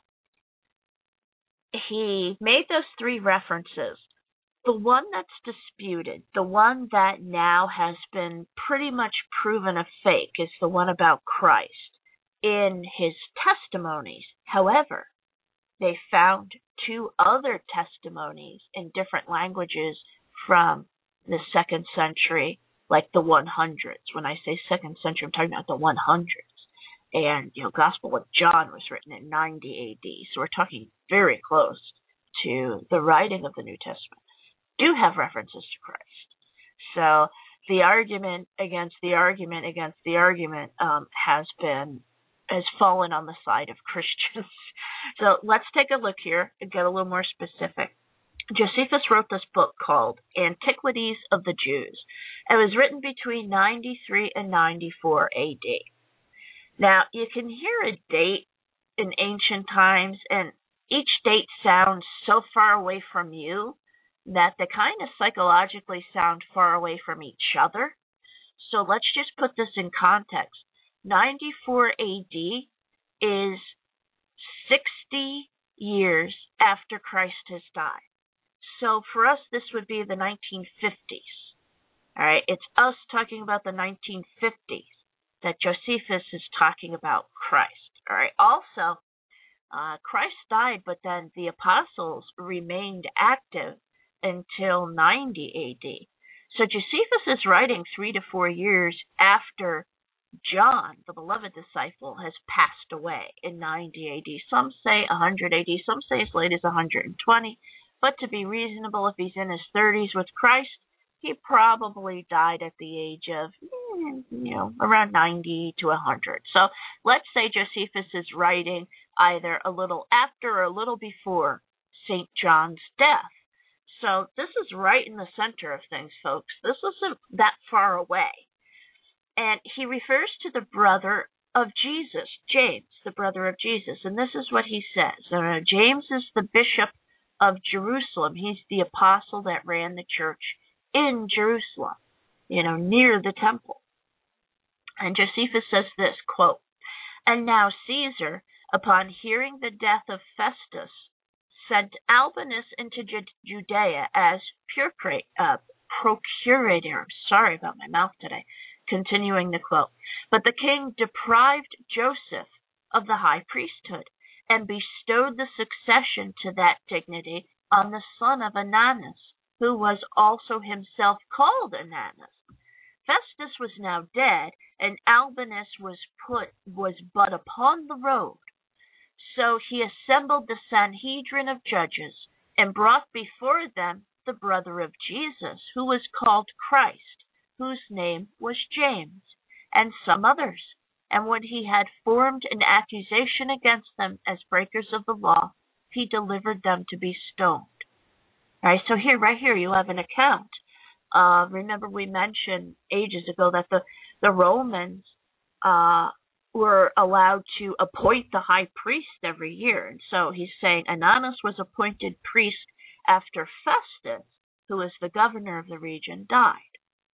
he made those three references. The one that's disputed, the one that now has been pretty much proven a fake, is the one about Christ in his testimonies. However, they found two other testimonies in different languages from the second century, like the hundreds. When I say second century, I'm talking about the hundreds. And, you know, Gospel of John was written in ninety A D, so we're talking very close to the writing of the New Testament. Do have references to Christ. So the argument against the argument against the argument um, has been has fallen on the side of Christians. So let's take a look here and get a little more specific. Josephus wrote this book called Antiquities of the Jews. It was written between ninety-three and ninety-four A D. Now, you can hear a date in ancient times, and each date sounds so far away from you that they kind of psychologically sound far away from each other. So let's just put this in context. ninety-four A D is sixty years after Christ has died. So for us, this would be the nineteen fifties. All right, it's us talking about the nineteen fifties that Josephus is talking about Christ. All right, also, uh, Christ died, but then the apostles remained active until ninety A D. So Josephus is writing three to four years after John, the beloved disciple, has passed away in ninety A D. Some say one hundred A D, some say as late as one hundred twenty. But to be reasonable, if he's in his thirties with Christ, he probably died at the age of, you know, around ninety to one hundred. So let's say Josephus is writing either a little after or a little before Saint John's death. So this is right in the center of things, folks. This isn't that far away. And he refers to the brother of Jesus, James, the brother of Jesus. And this is what he says. Uh, James is the bishop of Jerusalem. He's the apostle that ran the church in Jerusalem, you know, near the temple. And Josephus says this, quote, "And now Caesar, upon hearing the death of Festus, sent Albinus into Judea as uh, procurator." Sorry about my mouth today. Continuing the quote. "But the king deprived Joseph of the high priesthood and bestowed the succession to that dignity on the son of Ananus, who was also himself called Ananus. Festus was now dead, and Albinus was put was but upon the road. So he assembled the Sanhedrin of judges and brought before them the brother of Jesus, who was called Christ, whose name was James, and some others. And when he had formed an accusation against them as breakers of the law, he delivered them to be stoned." All right, so here, right here, you have an account. Uh, remember, we mentioned ages ago that the the Romans uh, were allowed to appoint the high priest every year, and so he's saying Ananus was appointed priest after Festus, who was the governor of the region, died,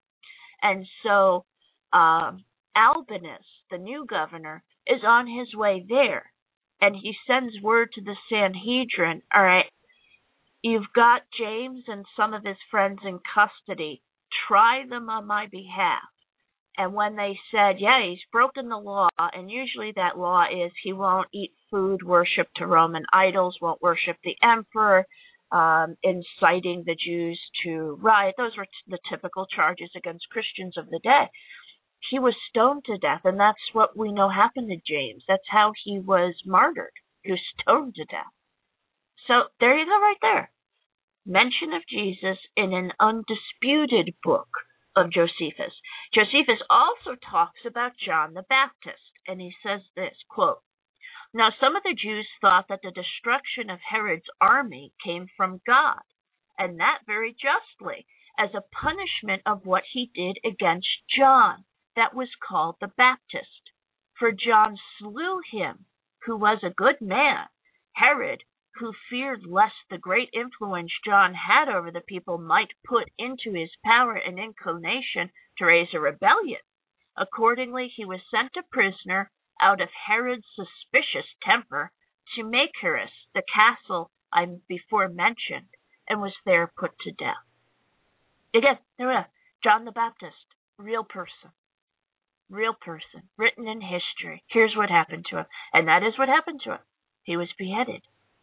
and so um, Albinus, the new governor, is on his way there, and he sends word to the Sanhedrin, all right, you've got James and some of his friends in custody. Try them on my behalf. And when they said, yeah, he's broken the law, and usually that law is he won't eat food worshipped to Roman idols, won't worship the emperor, um, inciting the Jews to riot. Those were t- the typical charges against Christians of the day. He was stoned to death, and that's what we know happened to James. That's how he was martyred. He was stoned to death. So there you go right there. Mention of Jesus in an undisputed book of Josephus. Josephus also talks about John the Baptist, and he says this, quote, "Now some of the Jews thought that the destruction of Herod's army came from God, and that very justly, as a punishment of what he did against John, that was called the Baptist. For John slew him, who was a good man. Herod, who feared lest the great influence John had over the people might put into his power an inclination to raise a rebellion. Accordingly, he was sent a prisoner out of Herod's suspicious temper to Machaerus, the castle I before mentioned, and was there put to death." Again, there we are. John the Baptist, real person. Real person, written in history. Here's what happened to him. And that is what happened to him. He was beheaded.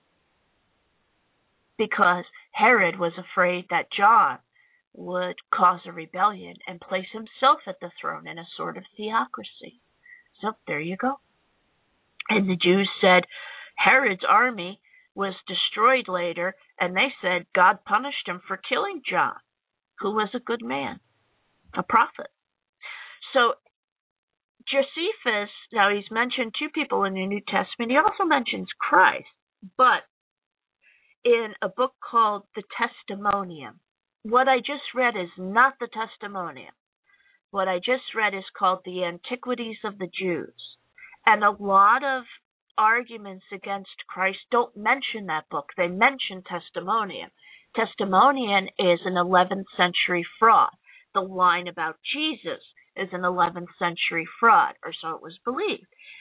Because Herod was afraid that John would cause a rebellion and place himself at the throne in a sort of theocracy. So there you go. And the Jews said Herod's army was destroyed later, and they said God punished him for killing John, who was a good man, a prophet. So Josephus, now he's mentioned two people in the New Testament. He also mentions Christ, but in a book called The Testimonium. What I just read is not the Testimonium. What I just read is called The Antiquities of the Jews. And a lot of arguments against Christ don't mention that book. They mention Testimonium. Testimonium is an eleventh century fraud. The line about Jesus is an eleventh century fraud, or so it was believed.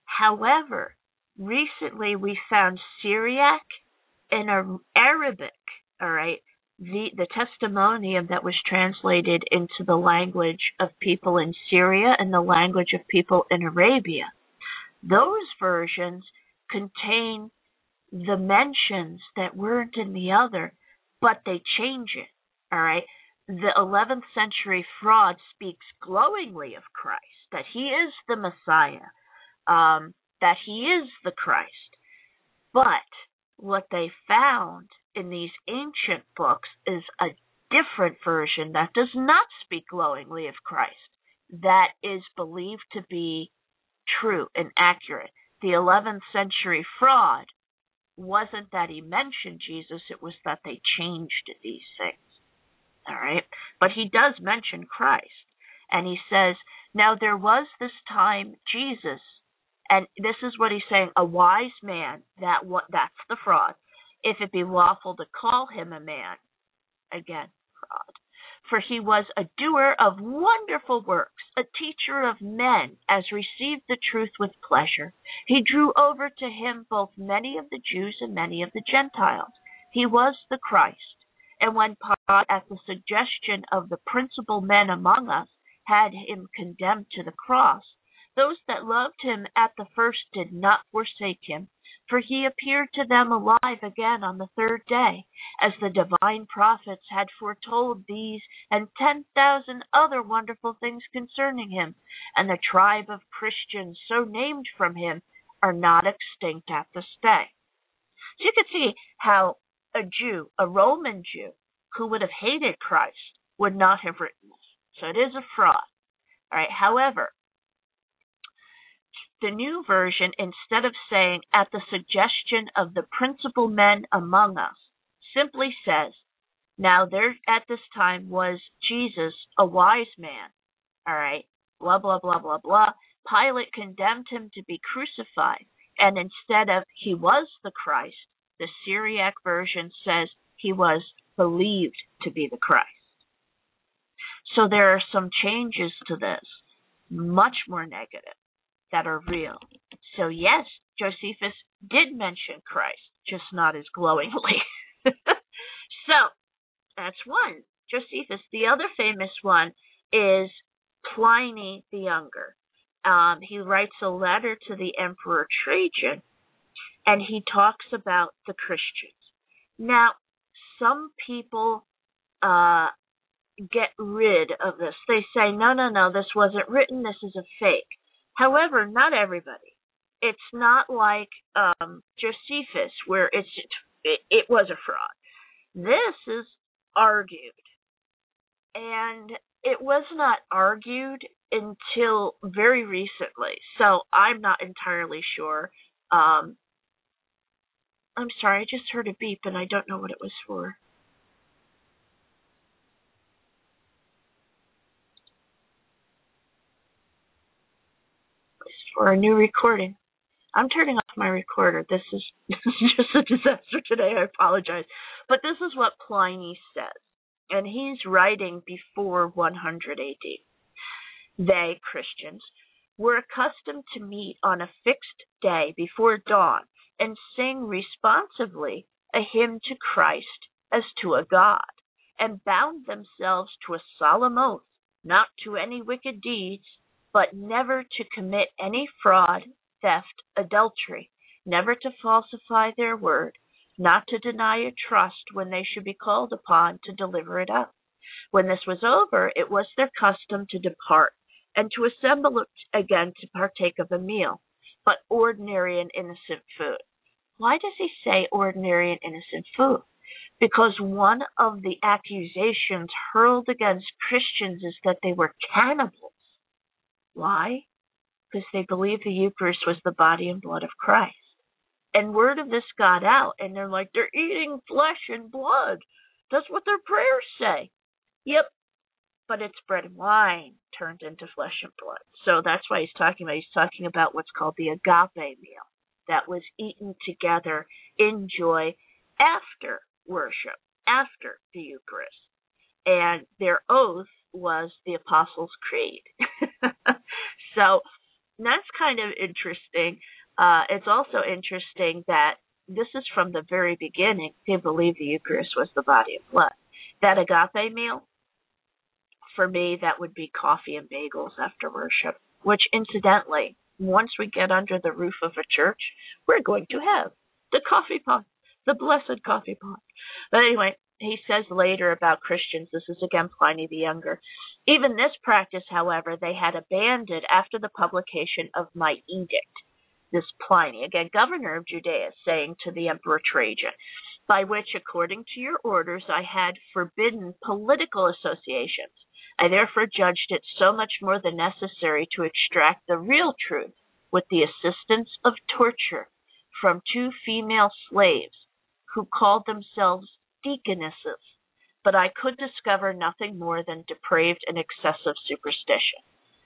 However, recently we found Syriac and Arabic, all right, the, the testimonium that was translated into the language of people in Syria and the language of people in Arabia. Those versions contain the mentions that weren't in the other, but they change it, all right? The eleventh century fraud speaks glowingly of Christ, that he is the Messiah, um, that he is the Christ. But what they found in these ancient books is a different version that does not speak glowingly of Christ, that is believed to be true and accurate. The eleventh century fraud wasn't that he mentioned Jesus, it was that they changed these things. All right? But he does mention Christ. And he says, now there was this time Jesus, and this is what he's saying, a wise man, that what that's the fraud, if it be lawful to call him a man. Again, fraud. For he was a doer of wonderful works, a teacher of men, as received the truth with pleasure. He drew over to him both many of the Jews and many of the Gentiles. He was the Christ. And when Pilate, at the suggestion of the principal men among us, had him condemned to the cross, those that loved him at the first did not forsake him, for he appeared to them alive again on the third day, as the divine prophets had foretold these and ten thousand other wonderful things concerning him, and the tribe of Christians so named from him are not extinct at this day. So you can see how a Jew, a Roman Jew, who would have hated Christ, would not have written this. So it is a fraud. All right. However, the new version, instead of saying, at the suggestion of the principal men among us, simply says, now there at this time was Jesus, a wise man, all right, blah, blah, blah, blah, blah. Pilate condemned him to be crucified, and instead of he was the Christ, the Syriac version says he was believed to be the Christ. So there are some changes to this, much more negative, that are real. So yes, Josephus did mention Christ, just not as glowingly. So that's one, Josephus. The other famous one is Pliny the Younger. Um, he writes a letter to the Emperor Trajan, and he talks about the Christians. Now, some people uh, get rid of this. They say, no, no, no, this wasn't written. This is a fake. However, not everybody. It's not like um, Josephus, where it's it, it was a fraud. This is argued. And it was not argued until very recently. So I'm not entirely sure. Um, I'm sorry, I just heard a beep and I don't know what it was for. For a new recording. I'm turning off my recorder. This is, this is just a disaster today. I apologize. But this is what Pliny says. And he's writing before one hundred A D. They, Christians, were accustomed to meet on a fixed day before dawn and sing responsively a hymn to Christ as to a God, and bound themselves to a solemn oath not to any wicked deeds, but never to commit any fraud, theft, adultery, never to falsify their word, not to deny a trust when they should be called upon to deliver it up. When this was over, it was their custom to depart and to assemble again to partake of a meal, but ordinary and innocent food. Why does he say ordinary and innocent food? Because one of the accusations hurled against Christians is that they were cannibals. Why? Because they believed the Eucharist was the body and blood of Christ. And word of this got out, and they're like, they're eating flesh and blood. That's what their prayers say. Yep, but it's bread and wine turned into flesh and blood. So that's why he's talking about, he's talking about what's called the agape meal that was eaten together in joy after worship, after the Eucharist. And their oath was the Apostles' Creed. So that's kind of interesting. Uh, it's also interesting that this is from the very beginning. They believed the Eucharist was the body and blood. That agape meal, for me, that would be coffee and bagels after worship, which incidentally, once we get under the roof of a church, we're going to have the coffee pot, the blessed coffee pot. But anyway, he says later about Christians, this is again Pliny the Younger, even this practice, however, they had abandoned after the publication of my edict. This Pliny, again, governor of Judea, saying to the Emperor Trajan, by which, according to your orders, I had forbidden political associations. I therefore judged it so much more than necessary to extract the real truth with the assistance of torture from two female slaves who called themselves deaconesses, but I could discover nothing more than depraved and excessive superstition.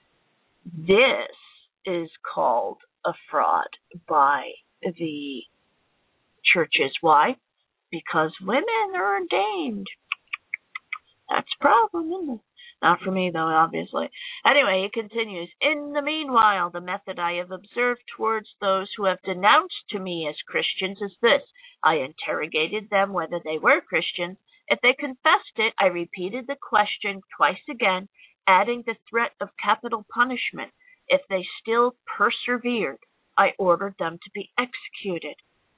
This is called a fraud by the churches. Why? Because women are ordained. That's a problem, isn't it? Not for me, though, obviously. Anyway, he continues, in the meanwhile, the method I have observed towards those who have denounced to me as Christians is this. I interrogated them whether they were Christians. If they confessed it, I repeated the question twice again, adding the threat of capital punishment. If they still persevered, I ordered them to be executed.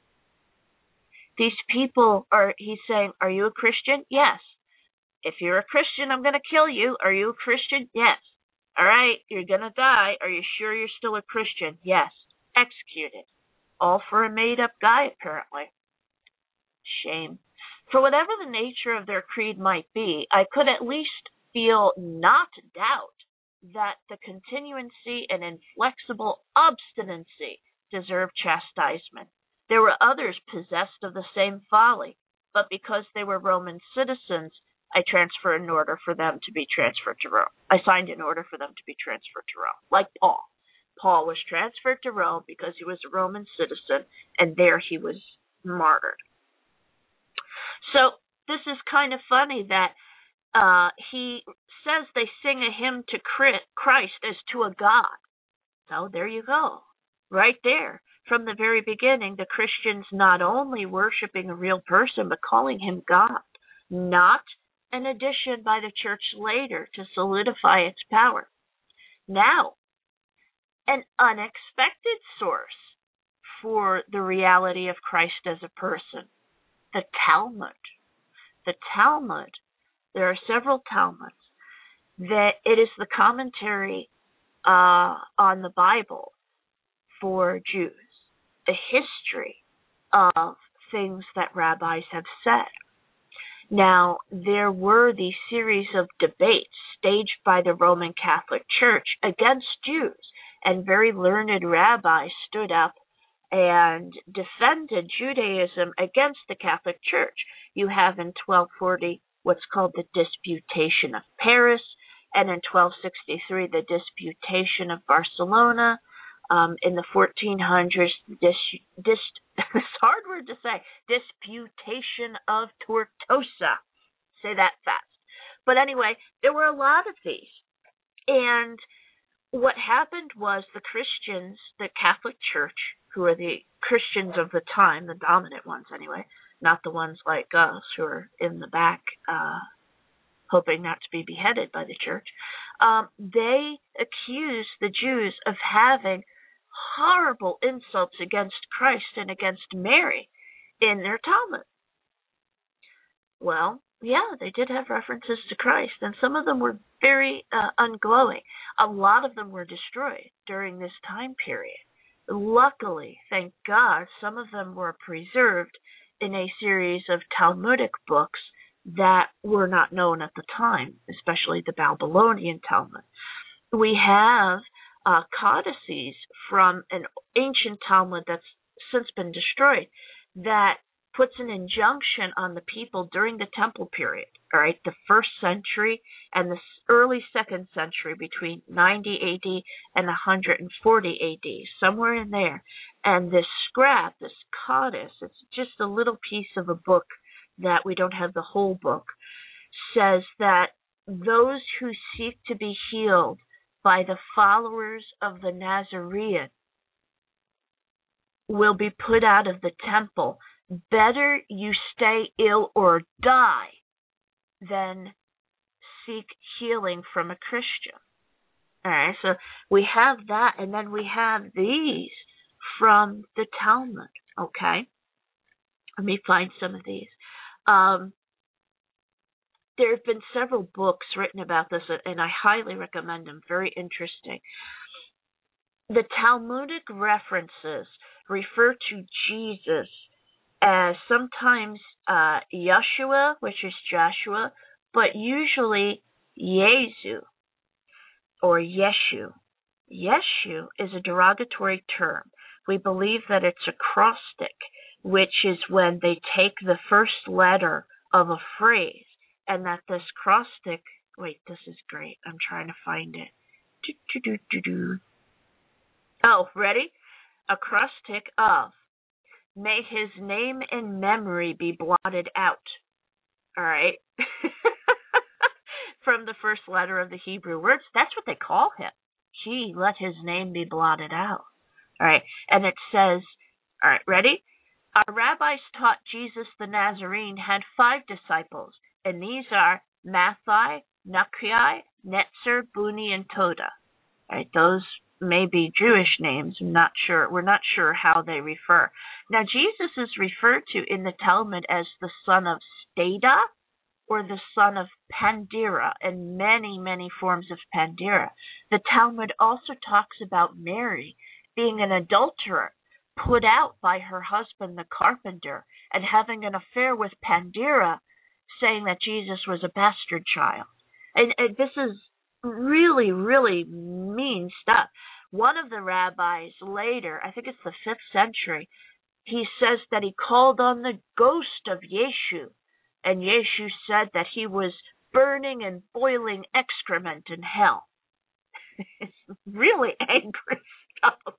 These people are, he's saying, are you a Christian? Yes. If you're a Christian, I'm going to kill you. Are you a Christian? Yes. All right, you're going to die. Are you sure you're still a Christian? Yes. Executed. All for a made-up guy, apparently. Shame. For whatever the nature of their creed might be, I could at least feel not doubt that the continuancy and inflexible obstinacy deserved chastisement. There were others possessed of the same folly, but because they were Roman citizens, I transferred an order for them to be transferred to Rome. I signed an order for them to be transferred to Rome, like Paul. Paul was transferred to Rome because he was a Roman citizen, and there he was martyred. So this is kind of funny that uh, he says they sing a hymn to Christ as to a god. So there you go, right there. From the very beginning, the Christians not only worshiping a real person, but calling him God, not an addition by the church later to solidify its power. Now, an unexpected source for the reality of Christ as a person, the Talmud. The Talmud, there are several Talmuds, that it is the commentary uh, on the Bible for Jews, a history of things that rabbis have said. Now, there were these series of debates staged by the Roman Catholic Church against Jews, and very learned rabbis stood up and defended Judaism against the Catholic Church. You have in twelve forty what's called the Disputation of Paris, and in twelve sixty-three the Disputation of Barcelona. Um, in the fourteen hundreds, dis, dis, it's a hard word to say, Disputation of Tortosa. Say that fast. But anyway, there were a lot of these. And what happened was the Christians, the Catholic Church, who are the Christians of the time, the dominant ones anyway, not the ones like us who are in the back uh, hoping not to be beheaded by the church, um, they accused the Jews of having horrible insults against Christ and against Mary in their Talmud. Well, yeah, they did have references to Christ, and some of them were very uh, unglowing. A lot of them were destroyed during this time period. Luckily, thank God, some of them were preserved in a series of Talmudic books that were not known at the time, especially the Babylonian Talmud. We have uh, codices from an ancient Talmud that's since been destroyed that puts an injunction on the people during the Temple period, all right, the first century and the early second century, between ninety A D and one hundred forty A D, somewhere in there. And this scrap, this codice, it's just a little piece of a book that we don't have the whole book, says that those who seek to be healed by the followers of the Nazarene will be put out of the temple. Better you stay ill or die than seek healing from a Christian. All right, so we have that, and then we have these from the Talmud. Okay, let me find some of these. Um, there have been several books written about this, and I highly recommend them. Very interesting. The Talmudic references refer to Jesus as sometimes uh, Yeshua, which is Joshua, but usually Yezu or Yeshu. Yeshu is a derogatory term. We believe that it's acrostic, which is when they take the first letter of a phrase, and that this acrostic, wait, this is great. I'm trying to find it. Do, do, do, do, do. Oh, ready? Acrostic of, may his name and memory be blotted out. All right. From the first letter of the Hebrew words. That's what they call him. He let his name be blotted out. All right. And it says, all right, ready? Our rabbis taught Jesus the Nazarene had five disciples, and these are Matthai, Nakai, Netzer, Buni, and Toda. All right, those may be Jewish names. I'm not sure. We're not sure how they refer. Now, Jesus is referred to in the Talmud as the son of Steda, or the son of Pandira, and many, many forms of Pandira. The Talmud also talks about Mary being an adulterer, put out by her husband the carpenter, and having an affair with Pandira, saying that Jesus was a bastard child. And, and this is really, really mean stuff. One of the rabbis later, I think it's the fifth century, he says that he called on the ghost of Yeshu, and Yeshu said that he was burning and boiling excrement in hell. It's really angry stuff.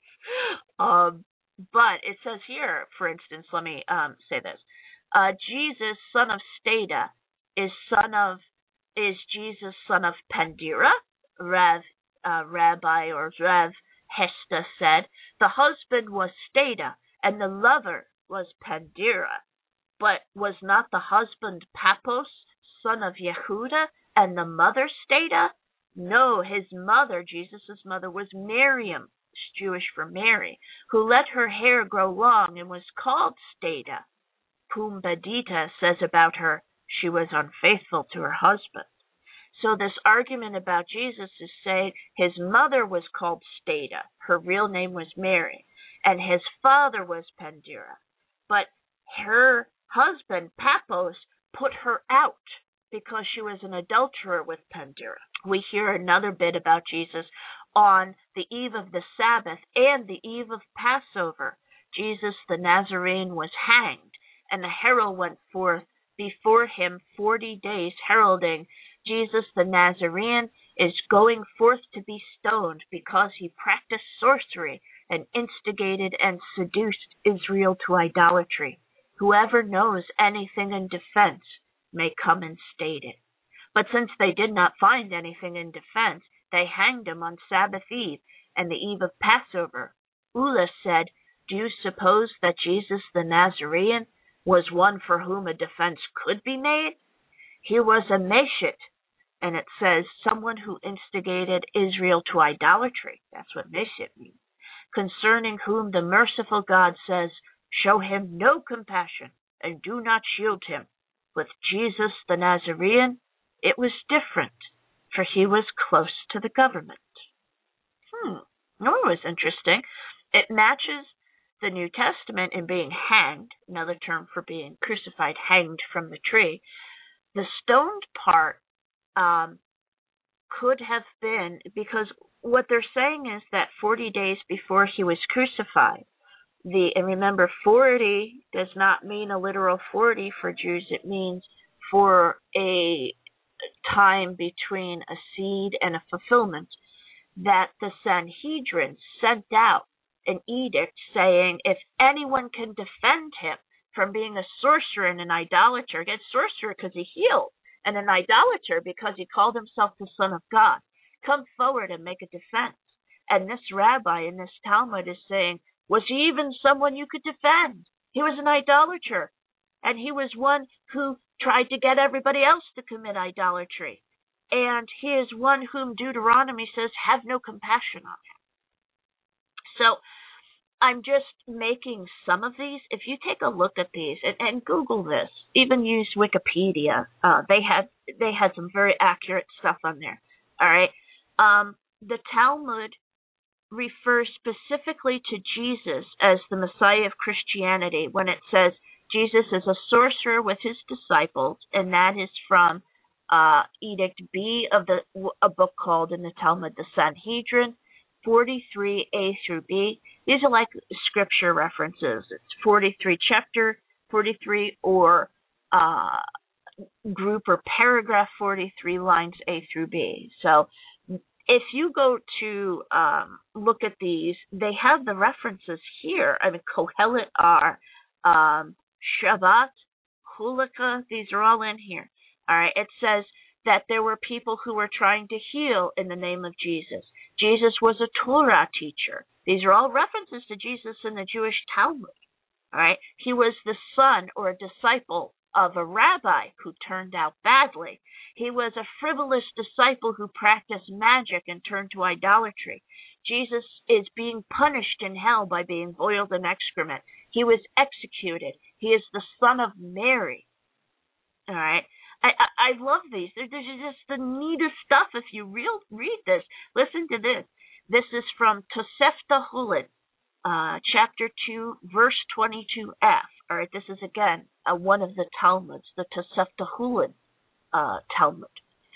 Um, but it says here, for instance, let me um, say this. Uh, Jesus, son of Steda, is son of is Jesus son of Pandira? Rav, uh, Rabbi or Rav Hesta said, the husband was Steda, and the lover was Pandira. But was not the husband Paphos, son of Yehuda, and the mother Steda? No, his mother, Jesus' mother, was Miriam, Jewish for Mary, who let her hair grow long and was called Steda. Pumbedita says about her, she was unfaithful to her husband. So this argument about Jesus is saying his mother was called Steda, her real name was Mary, and his father was Pandira. But her husband, Paphos, put her out because she was an adulterer with Pandira. We hear another bit about Jesus on the eve of the Sabbath and the eve of Passover. Jesus the Nazarene was hanged, and the herald went forth before him forty days, heralding, Jesus the Nazarene is going forth to be stoned because he practiced sorcery and instigated and seduced Israel to idolatry. Whoever knows anything in defense may come and state it. But since they did not find anything in defense, they hanged him on Sabbath eve and the eve of Passover. Ullah said, do you suppose that Jesus the Nazarene was one for whom a defense could be made? He was a Meshit, and it says someone who instigated Israel to idolatry. That's what Meshit means. Concerning whom the merciful God says, show him no compassion and do not shield him. With Jesus the Nazarene, it was different, for he was close to the government. Hmm, no, it was interesting. It matches the New Testament in being hanged, another term for being crucified, hanged from the tree. The stoned part um, could have been, because what they're saying is that forty days before he was crucified, the and remember, forty does not mean a literal forty for Jews. It means for a time between a seed and a fulfillment, that the Sanhedrin sent out an edict saying if anyone can defend him from being a sorcerer and an idolater, again, sorcerer because he healed, and an idolater because he called himself the Son of God. come forward and make a defense. And this rabbi in this Talmud is saying, was he even someone you could defend? He was an idolater. And he was one who tried to get everybody else to commit idolatry. And he is one whom Deuteronomy says, have no compassion on him. So I'm just making some of these. If you take a look at these and, and Google this, even use Wikipedia, uh, they had they had some very accurate stuff on there. All right. Um, the Talmud refers specifically to Jesus as the Messiah of Christianity when it says Jesus is a sorcerer with his disciples, and that is from uh, Edict B of the a book called in the Talmud the Sanhedrin, forty-three A through B. These are like scripture references. It's forty-three chapter forty-three or uh, group or paragraph forty-three lines A through B. So if you go to um, look at these, they have the references here. I mean, Kohelet are um, Shabbat, Hulaka. These are all in here. All right. It says that there were people who were trying to heal in the name of Jesus. Jesus was a Torah teacher. These are all references to Jesus in the Jewish Talmud. All right. He was the son or a disciple of a rabbi who turned out badly. He was a frivolous disciple who practiced magic and turned to idolatry. Jesus is being punished in hell by being boiled in excrement. He was executed. He is the son of Mary. All right. I, I, I love these. They're, they're just the neatest stuff if you real, read this. Listen to this. This is from Tosefta Hulin, uh, chapter two, verse twenty-two F. All right, this is again uh, one of the Talmuds, the Tosefta Hulin uh, Talmud.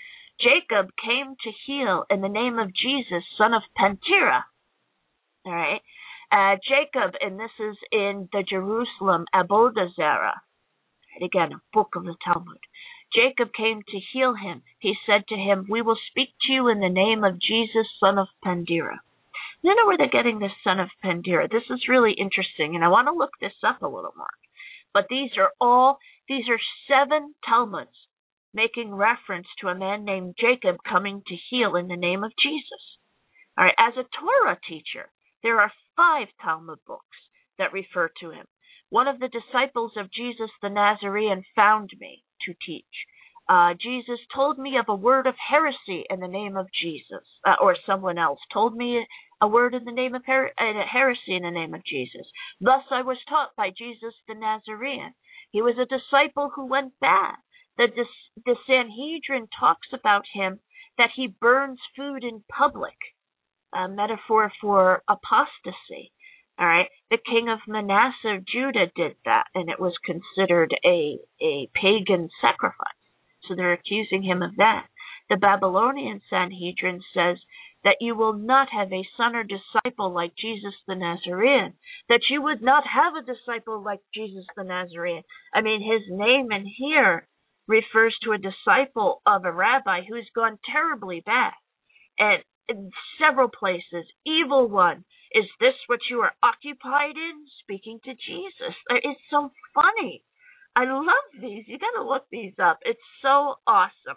Jacob came to heal in the name of Jesus, son of Pentira. All right, uh, Jacob, and this is in the Jerusalem Avodah Zarah. Right, again, a book of the Talmud. Jacob came to heal him. He said to him, we will speak to you in the name of Jesus, son of Pandira. I don't know where they're getting this son of Pandira. This is really interesting, and I want to look this up a little more. But these are all, these are seven Talmuds making reference to a man named Jacob coming to heal in the name of Jesus. All right, as a Torah teacher, there are five Talmud books that refer to him. One of the disciples of Jesus the Nazarene found me to teach. Uh, Jesus told me of a word of heresy in the name of Jesus, uh, or someone else told me a word in the name of her- uh, heresy in the name of Jesus. Thus I was taught by Jesus the Nazarene. He was a disciple who went bad. The, the Sanhedrin talks about him that he burns food in public, a metaphor for apostasy. All right, the king of Manasseh of Judah did that, and it was considered a, a pagan sacrifice. So they're accusing him of that. The Babylonian Sanhedrin says that you will not have a son or disciple like Jesus the Nazarene, that you would not have a disciple like Jesus the Nazarene. I mean, his name in here refers to a disciple of a rabbi who's gone terribly bad. And in several places, evil one, is this what you are occupied in? Speaking to Jesus. It's so funny. I love these. You got to look these up. It's so awesome.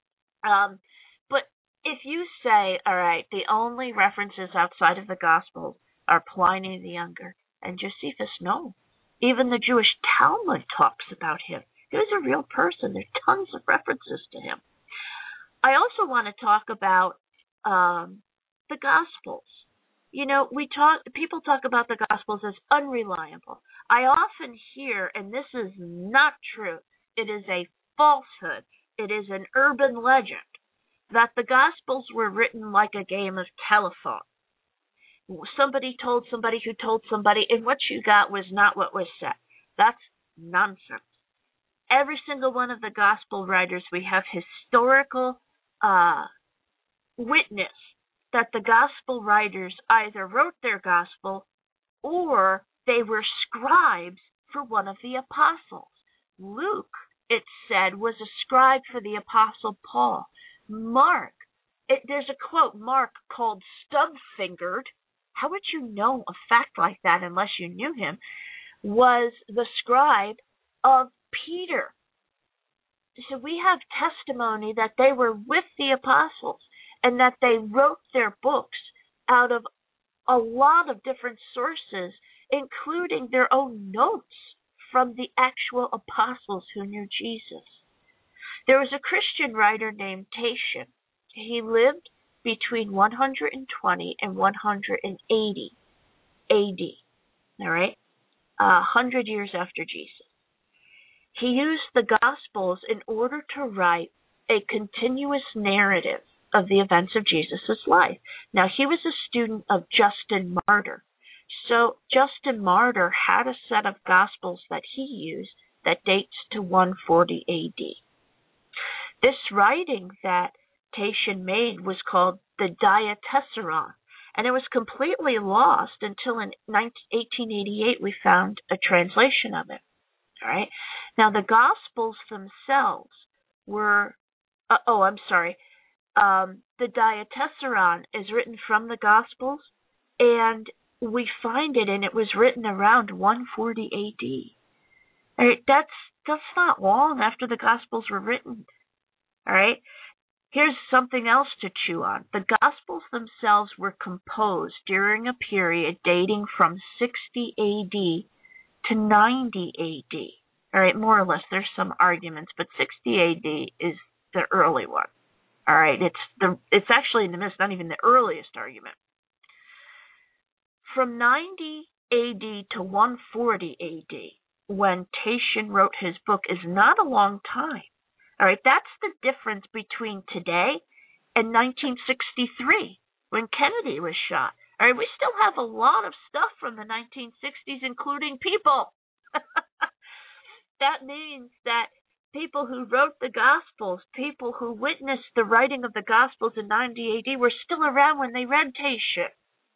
Um, but if you say, all right, the only references outside of the Gospels are Pliny the Younger and Josephus, no. Even the Jewish Talmud talks about him. He was a real person. There's tons of references to him. I also want to talk about um, the Gospels. You know, we talk. People talk about the Gospels as unreliable. I often hear, and this is not true, it is a falsehood, it is an urban legend, that the Gospels were written like a game of telephone. Somebody told somebody who told somebody, and what you got was not what was said. That's nonsense. Every single one of the Gospel writers, we have historical uh, witness that the Gospel writers either wrote their Gospel or they were scribes for one of the apostles. Luke, it said, was a scribe for the apostle Paul. Mark, it, there's a quote, Mark called stub-fingered. How would you know a fact like that unless you knew him? Was the scribe of Peter. So we have testimony that they were with the apostles. and that they wrote their books out of a lot of different sources, including their own notes from the actual apostles who knew Jesus. There was a Christian writer named Tatian. He lived between one hundred twenty and one hundred eighty A D, all right, a hundred years after Jesus. He used the Gospels in order to write a continuous narrative of the events of Jesus' life. Now, he was a student of Justin Martyr. So Justin Martyr had a set of Gospels that he used that dates to one forty A D. This writing that Tatian made was called the Diatessaron, and it was completely lost until in eighteen eighty-eight we found a translation of it. All right. Now, the Gospels themselves were, uh, oh, I'm sorry, um, the Diatessaron is written from the Gospels, and we find it, and it was written around one forty A D. All right, that's, that's not long after the Gospels were written. All right. Here's something else to chew on. The Gospels themselves were composed during a period dating from sixty A D to ninety A D. All right, more or less. There's some arguments, but sixty A D is the early one. All right, it's the it's actually in the midst, not even the earliest argument. From ninety A D to one forty A D, when Tatian wrote his book, is not a long time. All right, that's the difference between today and nineteen sixty-three, when Kennedy was shot. All right, we still have a lot of stuff from the nineteen sixties, including people. That means that people who wrote the Gospels, people who witnessed the writing of the Gospels in ninety A D, were still around when they read Tatian.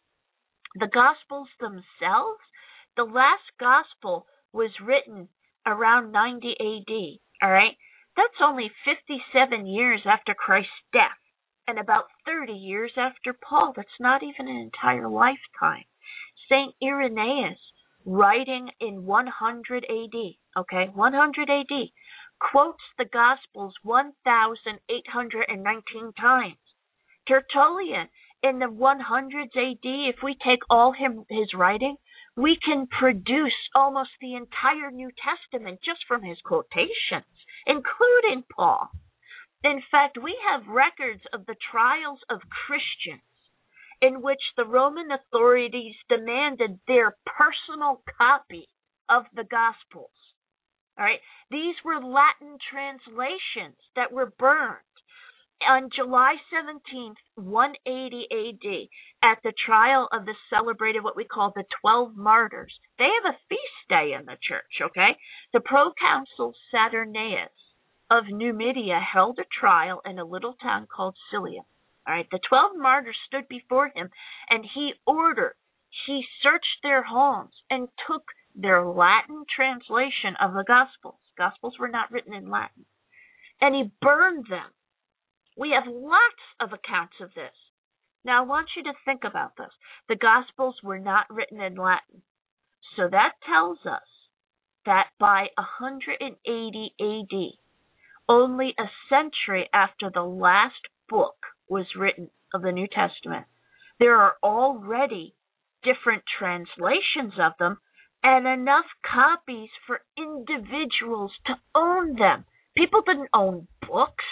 The Gospels themselves, the last Gospel was written around ninety A D, all right? That's only fifty-seven years after Christ's death and about thirty years after Paul. That's not even an entire lifetime. Saint Irenaeus, writing in one hundred A D, okay, one hundred A D, quotes the Gospels one thousand eight hundred nineteen times. Tertullian, in the one hundreds A D, if we take all him, his writing, we can produce almost the entire New Testament just from his quotations, including Paul. In fact, we have records of the trials of Christians in which the Roman authorities demanded their personal copy of the Gospels. All right, these were Latin translations that were burned. On July seventeenth, one eighty A D, at the trial of the celebrated what we call the Twelve Martyrs, they have a feast day in the church, okay? The proconsul Saturnius of Numidia held a trial in a little town called Cilia. All right, the Twelve Martyrs stood before him, and he ordered, he searched their homes and took their Latin translation of the Gospels. Gospels were not written in Latin. And he burned them. We have lots of accounts of this. Now, I want you to think about this. The Gospels were not written in Latin. So that tells us that by one hundred eighty A D, only a century after the last book was written of the New Testament, there are already different translations of them and enough copies for individuals to own them. People didn't own books.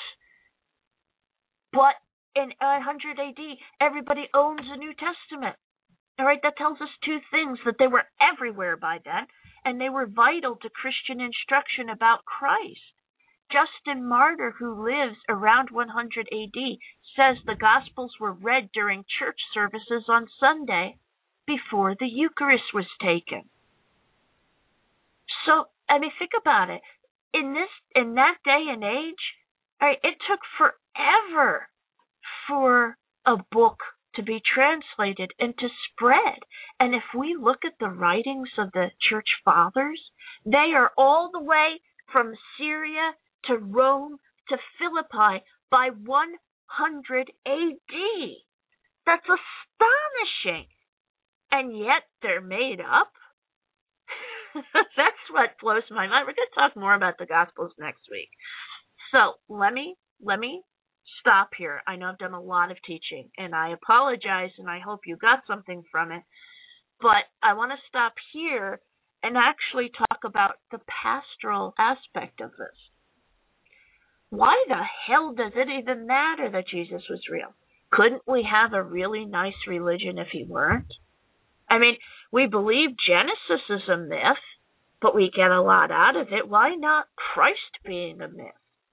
But in one hundred A D, everybody owns the New Testament. All right, that tells us two things, that they were everywhere by then, and they were vital to Christian instruction about Christ. Justin Martyr, who lives around one hundred A D, says the Gospels were read during church services on Sunday before the Eucharist was taken. So, I mean, think about it. In this, in that day and age, all right, it took forever for a book to be translated and to spread. And if we look at the writings of the church fathers, they are all the way from Syria to Rome to Philippi by one hundred A D. That's astonishing. And yet they're made up. That's what blows my mind. We're going to talk more about the Gospels next week. So let me let me stop here. I know I've done a lot of teaching, and I apologize, and I hope you got something from it. But I want to stop here and actually talk about the pastoral aspect of this. Why the hell does it even matter that Jesus was real? Couldn't we have a really nice religion if he weren't? I mean, we believe Genesis is a myth, but we get a lot out of it. Why not Christ being a myth?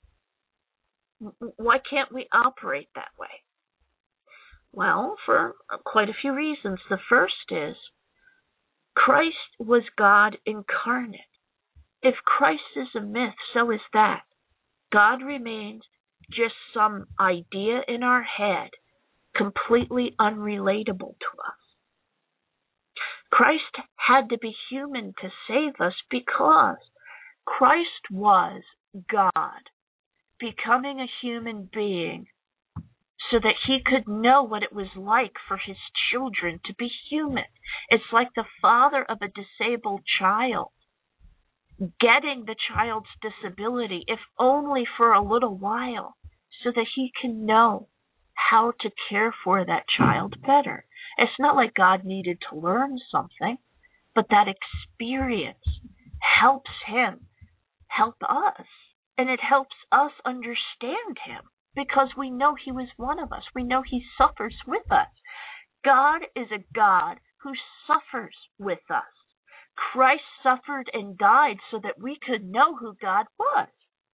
Why can't we operate that way? Well, for quite a few reasons. The first is Christ was God incarnate. If Christ is a myth, so is that. God remains just some idea in our head, completely unrelatable to us. Christ had to be human to save us because Christ was God, becoming a human being so that he could know what it was like for his children to be human. It's like the father of a disabled child getting the child's disability, if only for a little while, so that he can know how to care for that child better. It's not like God needed to learn something, but that experience helps him help us, and it helps us understand him because we know he was one of us. We know he suffers with us. God is a God who suffers with us. Christ suffered and died so that we could know who God was.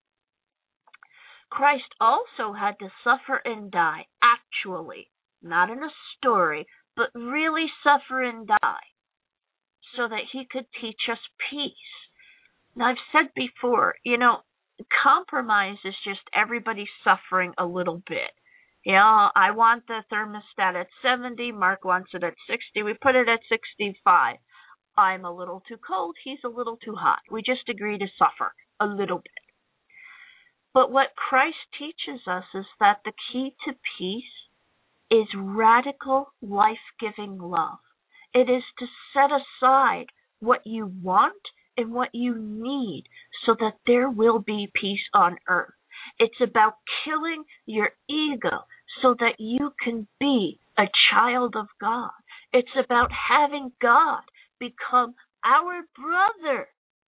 Christ also had to suffer and die, actually, not in a story, but really suffer and die, so that he could teach us peace. Now, I've said before, you know, compromise is just everybody suffering a little bit. You know, I want the thermostat at seventy, Mark wants it at sixty, we put it at sixty-five. I'm a little too cold, he's a little too hot. We just agree to suffer a little bit. But what Christ teaches us is that the key to peace is radical, life-giving love. It is to set aside what you want and what you need so that there will be peace on earth. It's about killing your ego so that you can be a child of God. It's about having God become our brother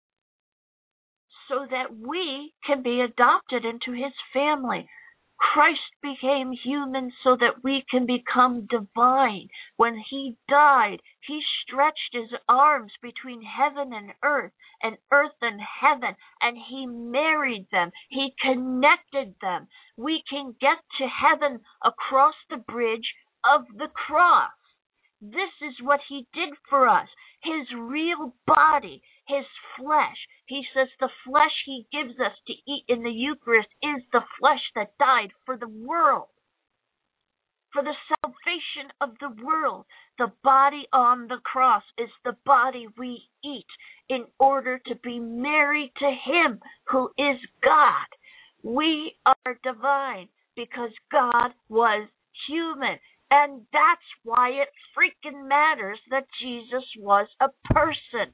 so that we can be adopted into his family. Christ became human so that we can become divine. When he died, he stretched his arms between heaven and earth, and earth and heaven, and he married them. He connected them. We can get to heaven across the bridge of the cross. This is what he did for us. His real body, his flesh. He says the flesh he gives us to eat in the Eucharist is the flesh that died for the world, for the salvation of the world. The body on the cross is the body we eat in order to be married to him who is God. We are divine because God was human. And that's why it freaking matters that Jesus was a person.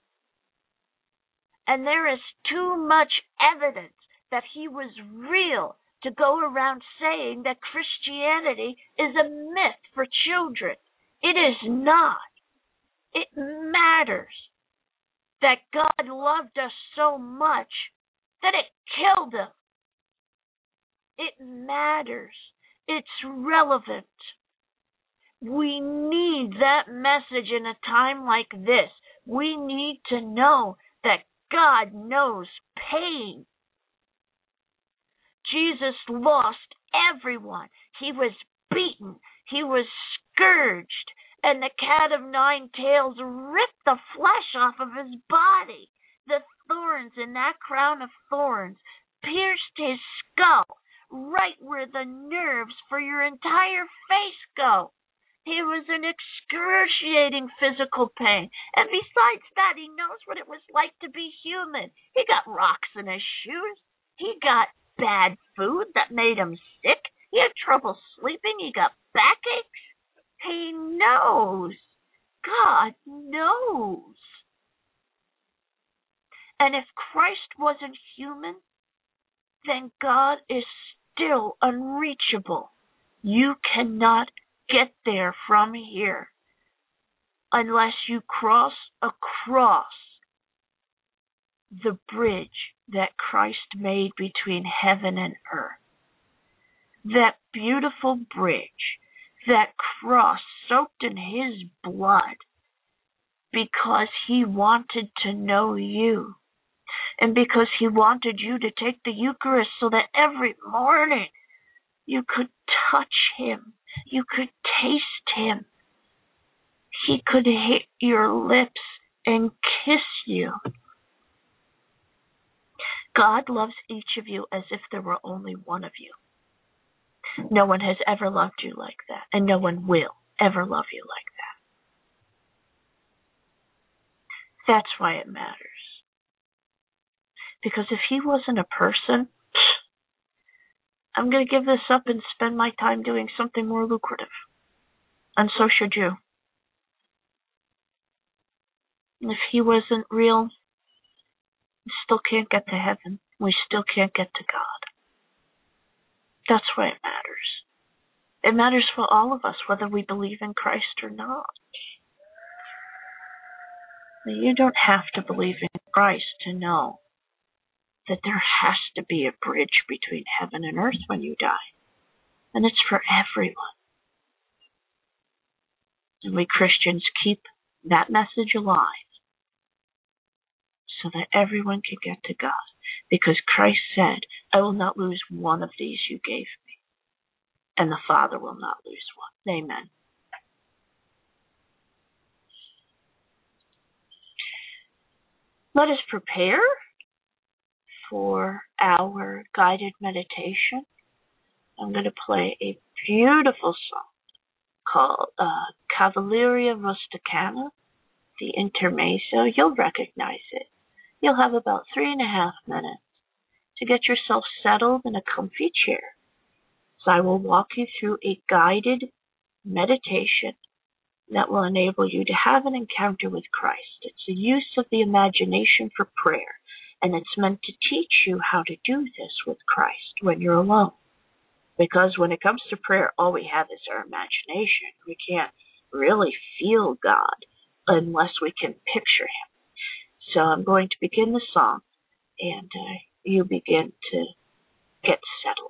And there is too much evidence that he was real to go around saying that Christianity is a myth for children. It is not. It matters that God loved us so much that it killed him. It matters. It's relevant. We need that message in a time like this. We need to know that God knows pain. Jesus lost everyone. He was beaten. He was scourged. And the cat of nine tails ripped the flesh off of his body. The thorns in that crown of thorns pierced his skull, right where the nerves for your entire face go. He was in excruciating physical pain. And besides that, he knows what it was like to be human. He got rocks in his shoes. He got bad food that made him sick. He had trouble sleeping. He got backaches. He knows. God knows. And if Christ wasn't human, then God is still unreachable. You cannot get there from here unless you cross across the bridge that Christ made between heaven and earth. That beautiful bridge, that cross soaked in his blood, because he wanted to know you. And because he wanted you to take the Eucharist so that every morning you could touch him, you could taste him. He could hit your lips and kiss you. God loves each of you as if there were only one of you. No one has ever loved you like that, and no one will ever love you like that. That's why it matters. Because if he wasn't a person, I'm going to give this up and spend my time doing something more lucrative. And so should you. If he wasn't real, we still can't get to heaven. We still can't get to God. That's why it matters. It matters for all of us, whether we believe in Christ or not. You don't have to believe in Christ to know that there has to be a bridge between heaven and earth when you die. And it's for everyone. And we Christians keep that message alive so that everyone can get to God. Because Christ said, I will not lose one of these you gave me. And the Father will not lose one. Amen. Let us prepare for our guided meditation. I'm going to play a beautiful song called uh, Cavalleria Rusticana, the Intermezzo. You'll recognize it. You'll have about three and a half minutes to get yourself settled in a comfy chair. So I will walk you through a guided meditation that will enable you to have an encounter with Christ. It's the use of the imagination for prayer, and it's meant to teach you how to do this with Christ when you're alone. Because when it comes to prayer, all we have is our imagination. We can't really feel God unless we can picture him. So I'm going to begin the song, and uh, you begin to get settled.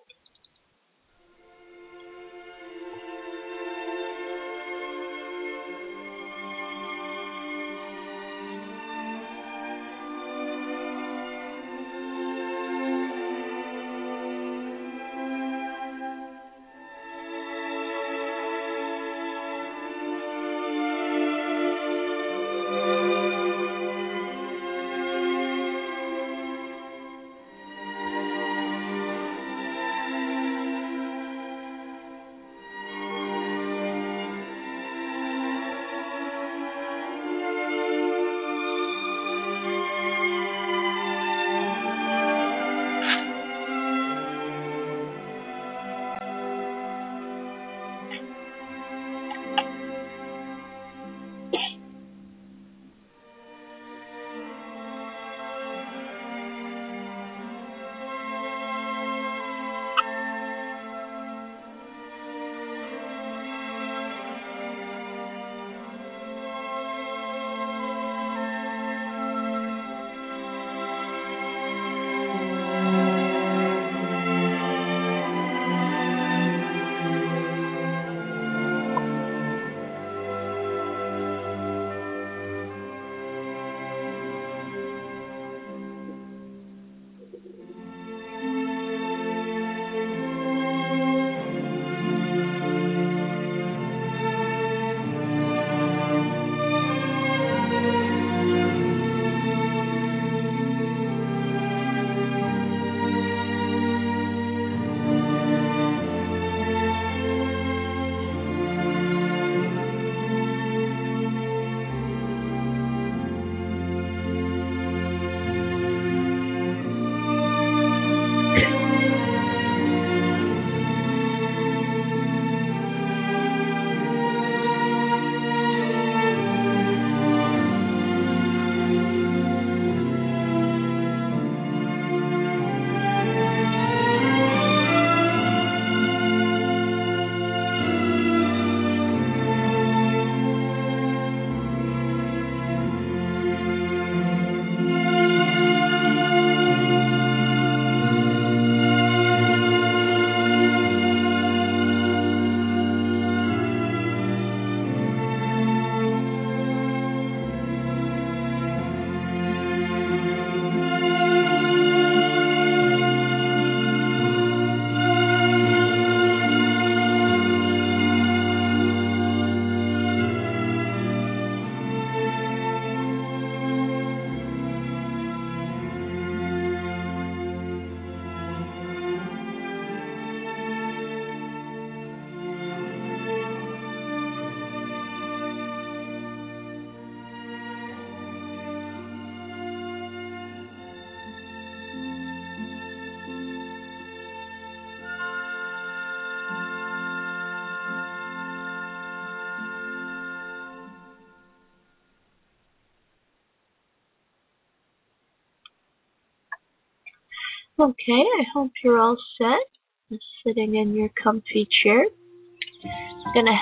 Okay, I hope you're all set. Just sitting in your comfy chair. Gonna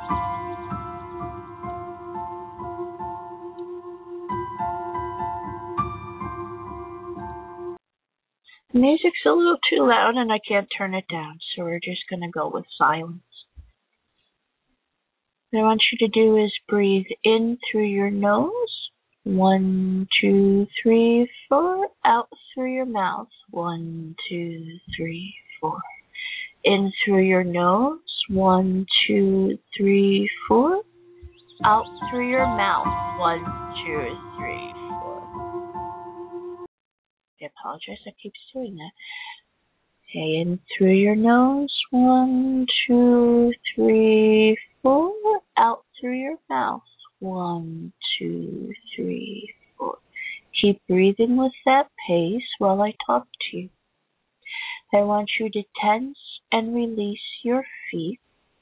the music's a little too loud and I can't turn it down, so we're just gonna go with silence. What I want you to do is breathe in through your nose. One, two, three, four. Out through your mouth. One, two, three, four. In through your nose. One, two, three, four. Out through your mouth. One, two, three, four. I apologize, I keep doing that. Okay, in through your nose. One, two, three, four. Out through your mouth. One, two, three, four. Keep breathing with that pace while I talk to you. I want you to tense and release your feet.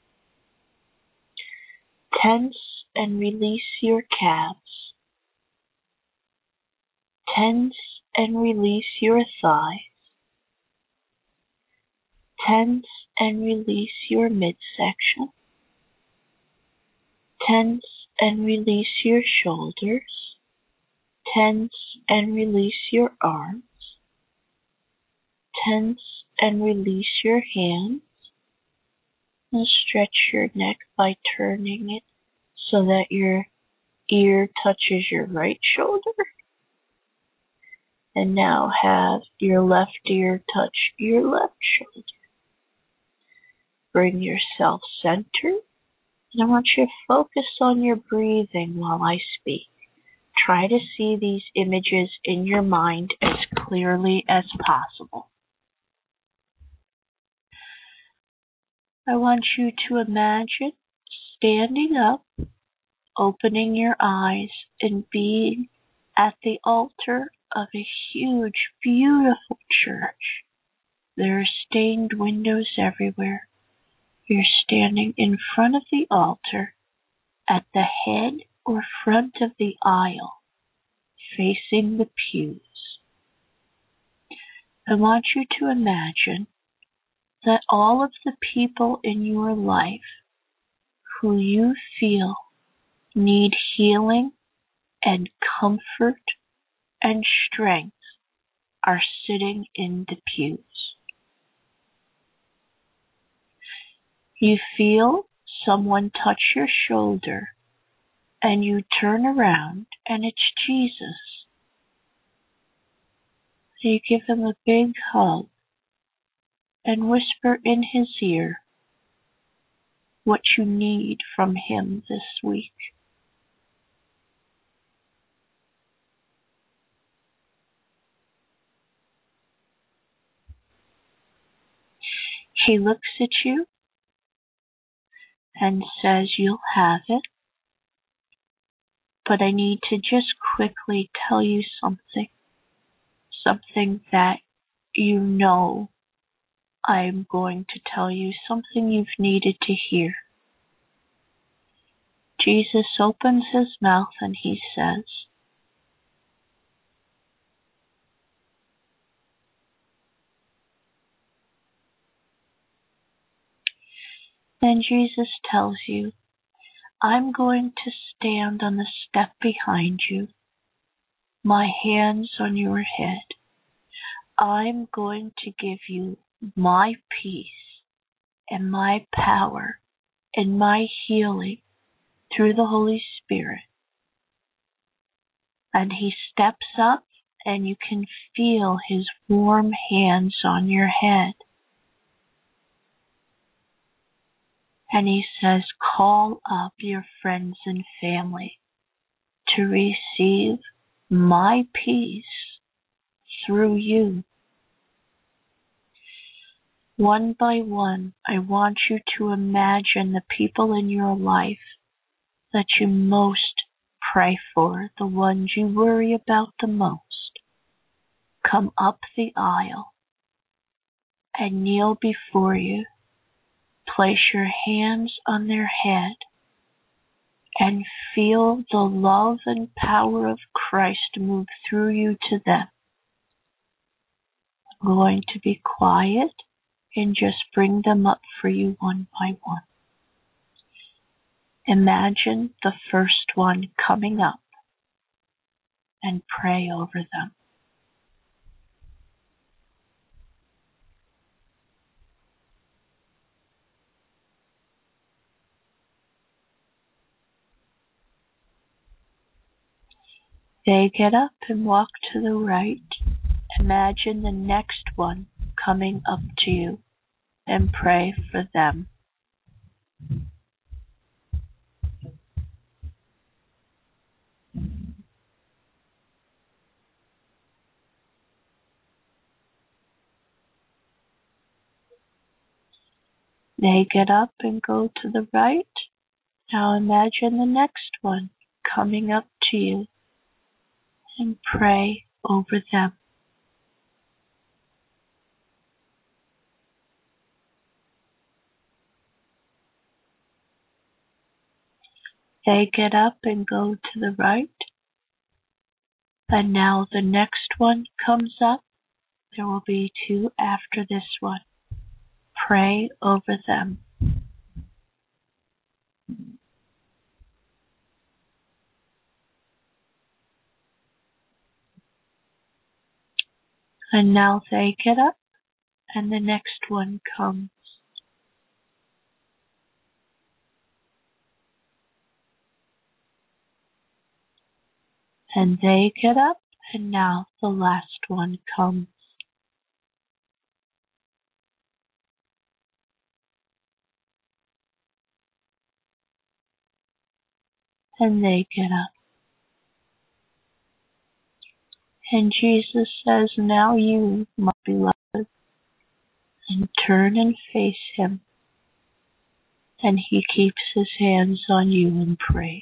Tense and release your calves. Tense and release your thighs. Tense and release your midsection. Tense and release your shoulders. Tense and release your arms. Tense and release your hands. And stretch your neck by turning it so that your ear touches your right shoulder. And now have your left ear touch your left shoulder. Bring yourself centered. And I want you to focus on your breathing while I speak. Try to see these images in your mind as clearly as possible. I want you to imagine standing up, opening your eyes, and being at the altar of a huge, beautiful church. There are stained windows everywhere. You're standing in front of the altar at the head or front of the aisle, facing the pews. I want you to imagine that all of the people in your life who you feel need healing and comfort and strength are sitting in the pews. You feel someone touch your shoulder and you turn around and it's Jesus. You give him a big hug and whisper in his ear what you need from him this week. He looks at you and says, "You'll have it, but I need to just quickly tell you something, something that you know I'm going to tell you, something you've needed to hear." Jesus opens his mouth and he says, then Jesus tells you, "I'm going to stand on the step behind you, my hands on your head. I'm going to give you my peace and my power and my healing through the Holy Spirit." And he steps up and you can feel his warm hands on your head. And he says, "Call up your friends and family to receive my peace through you." One by one, I want you to imagine the people in your life that you most pray for, the ones you worry about the most. Come up the aisle and kneel before you. Place your hands on their head and feel the love and power of Christ move through you to them. I'm going to be quiet and just bring them up for you one by one. Imagine the first one coming up and pray over them. They get up and walk to the right. Imagine the next one coming up to you and pray for them. They get up and go to the right. Now imagine the next one coming up to you and pray over them. They get up and go to the right. And now the next one comes up. There will be two after this one. Pray over them. And now they get up and the next one comes. And they get up and now the last one comes. And they get up. And Jesus says, now you, my beloved, and turn and face him. And he keeps his hands on you and prays.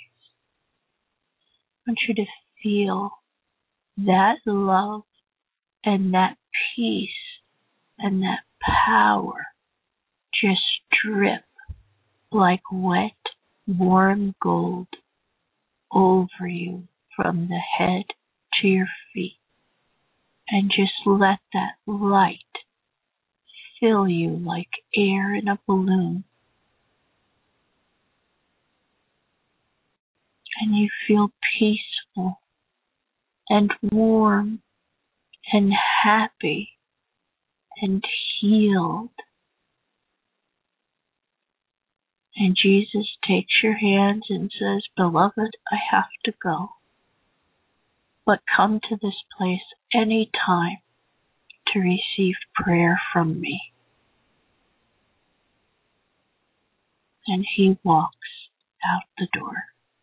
I want you to feel that love and that peace and that power just drip like wet, warm gold over you from the head to your feet. And just let that light fill you like air in a balloon. And you feel peaceful and warm and happy and healed. And Jesus takes your hands and says, beloved, I have to go. But come to this place any time to receive prayer from me. And he walks out the door.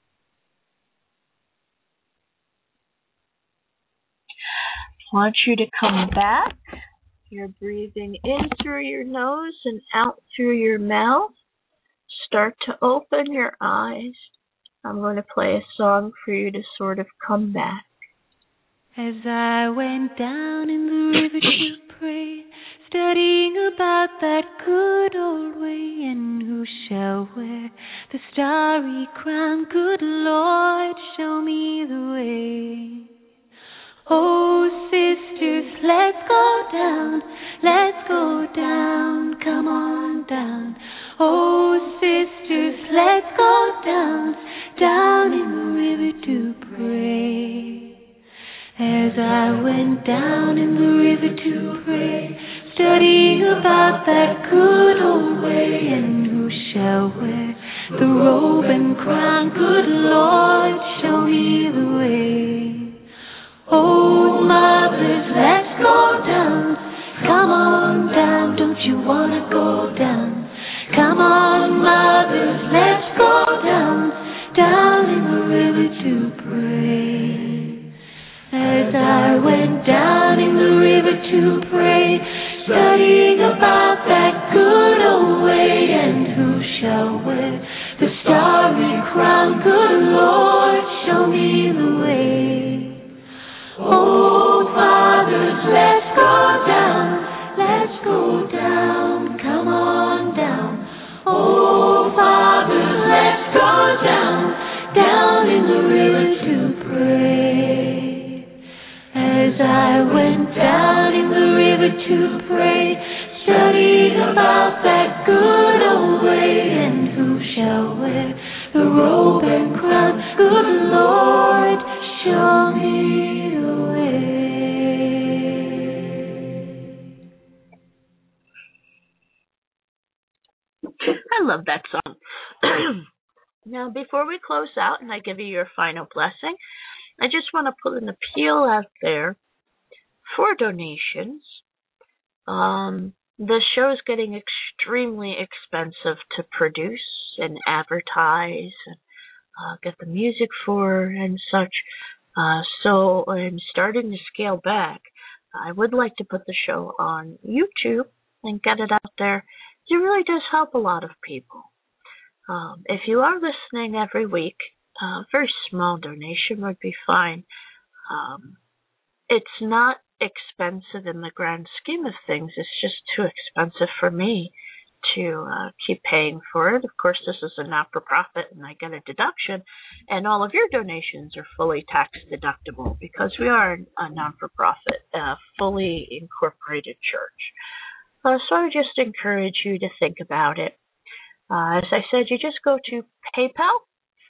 I want you to come back. You're breathing in through your nose and out through your mouth. Start to open your eyes. I'm going to play a song for you to sort of come back. As I went down in the river to pray, studying about that good old way, and who shall wear the starry crown? Good Lord, show me the way. Oh, sisters, let's go down, let's go down, come on down. Oh, sisters, let's go down, down in the river to pray. As I went down in the river to pray, studying about that good old way, and who shall wear the robe and crown? Good Lord, show me the way. Oh, mothers, let's go down. Come on down, don't you wanna go down? Come on, mothers, let's go down, down in the river to pray. As I went down in the river to pray, studying about that good old way, and who shall wear the starry crown? Good Lord, show to pray, studying about that good old way, and who shall wear the robe and crown? Good Lord, show me the way. I love that song. Now, before we close out and I give you your final blessing, I just want to put an appeal out there for donations. Um, the show is getting extremely expensive to produce and advertise and uh, get the music for and such. Uh, so I'm starting to scale back. I would like to put the show on YouTube and get it out there. It really does help a lot of people. Um, if you are listening every week, a very small donation would be fine. Um, it's not expensive in the grand scheme of things. It's just too expensive for me to uh, keep paying for it. Of course, this is a not-for-profit, and I get a deduction, and all of your donations are fully tax deductible because we are a non-for-profit, uh, fully incorporated church. Uh, so I would just encourage you to think about it. Uh, as I said, you just go to PayPal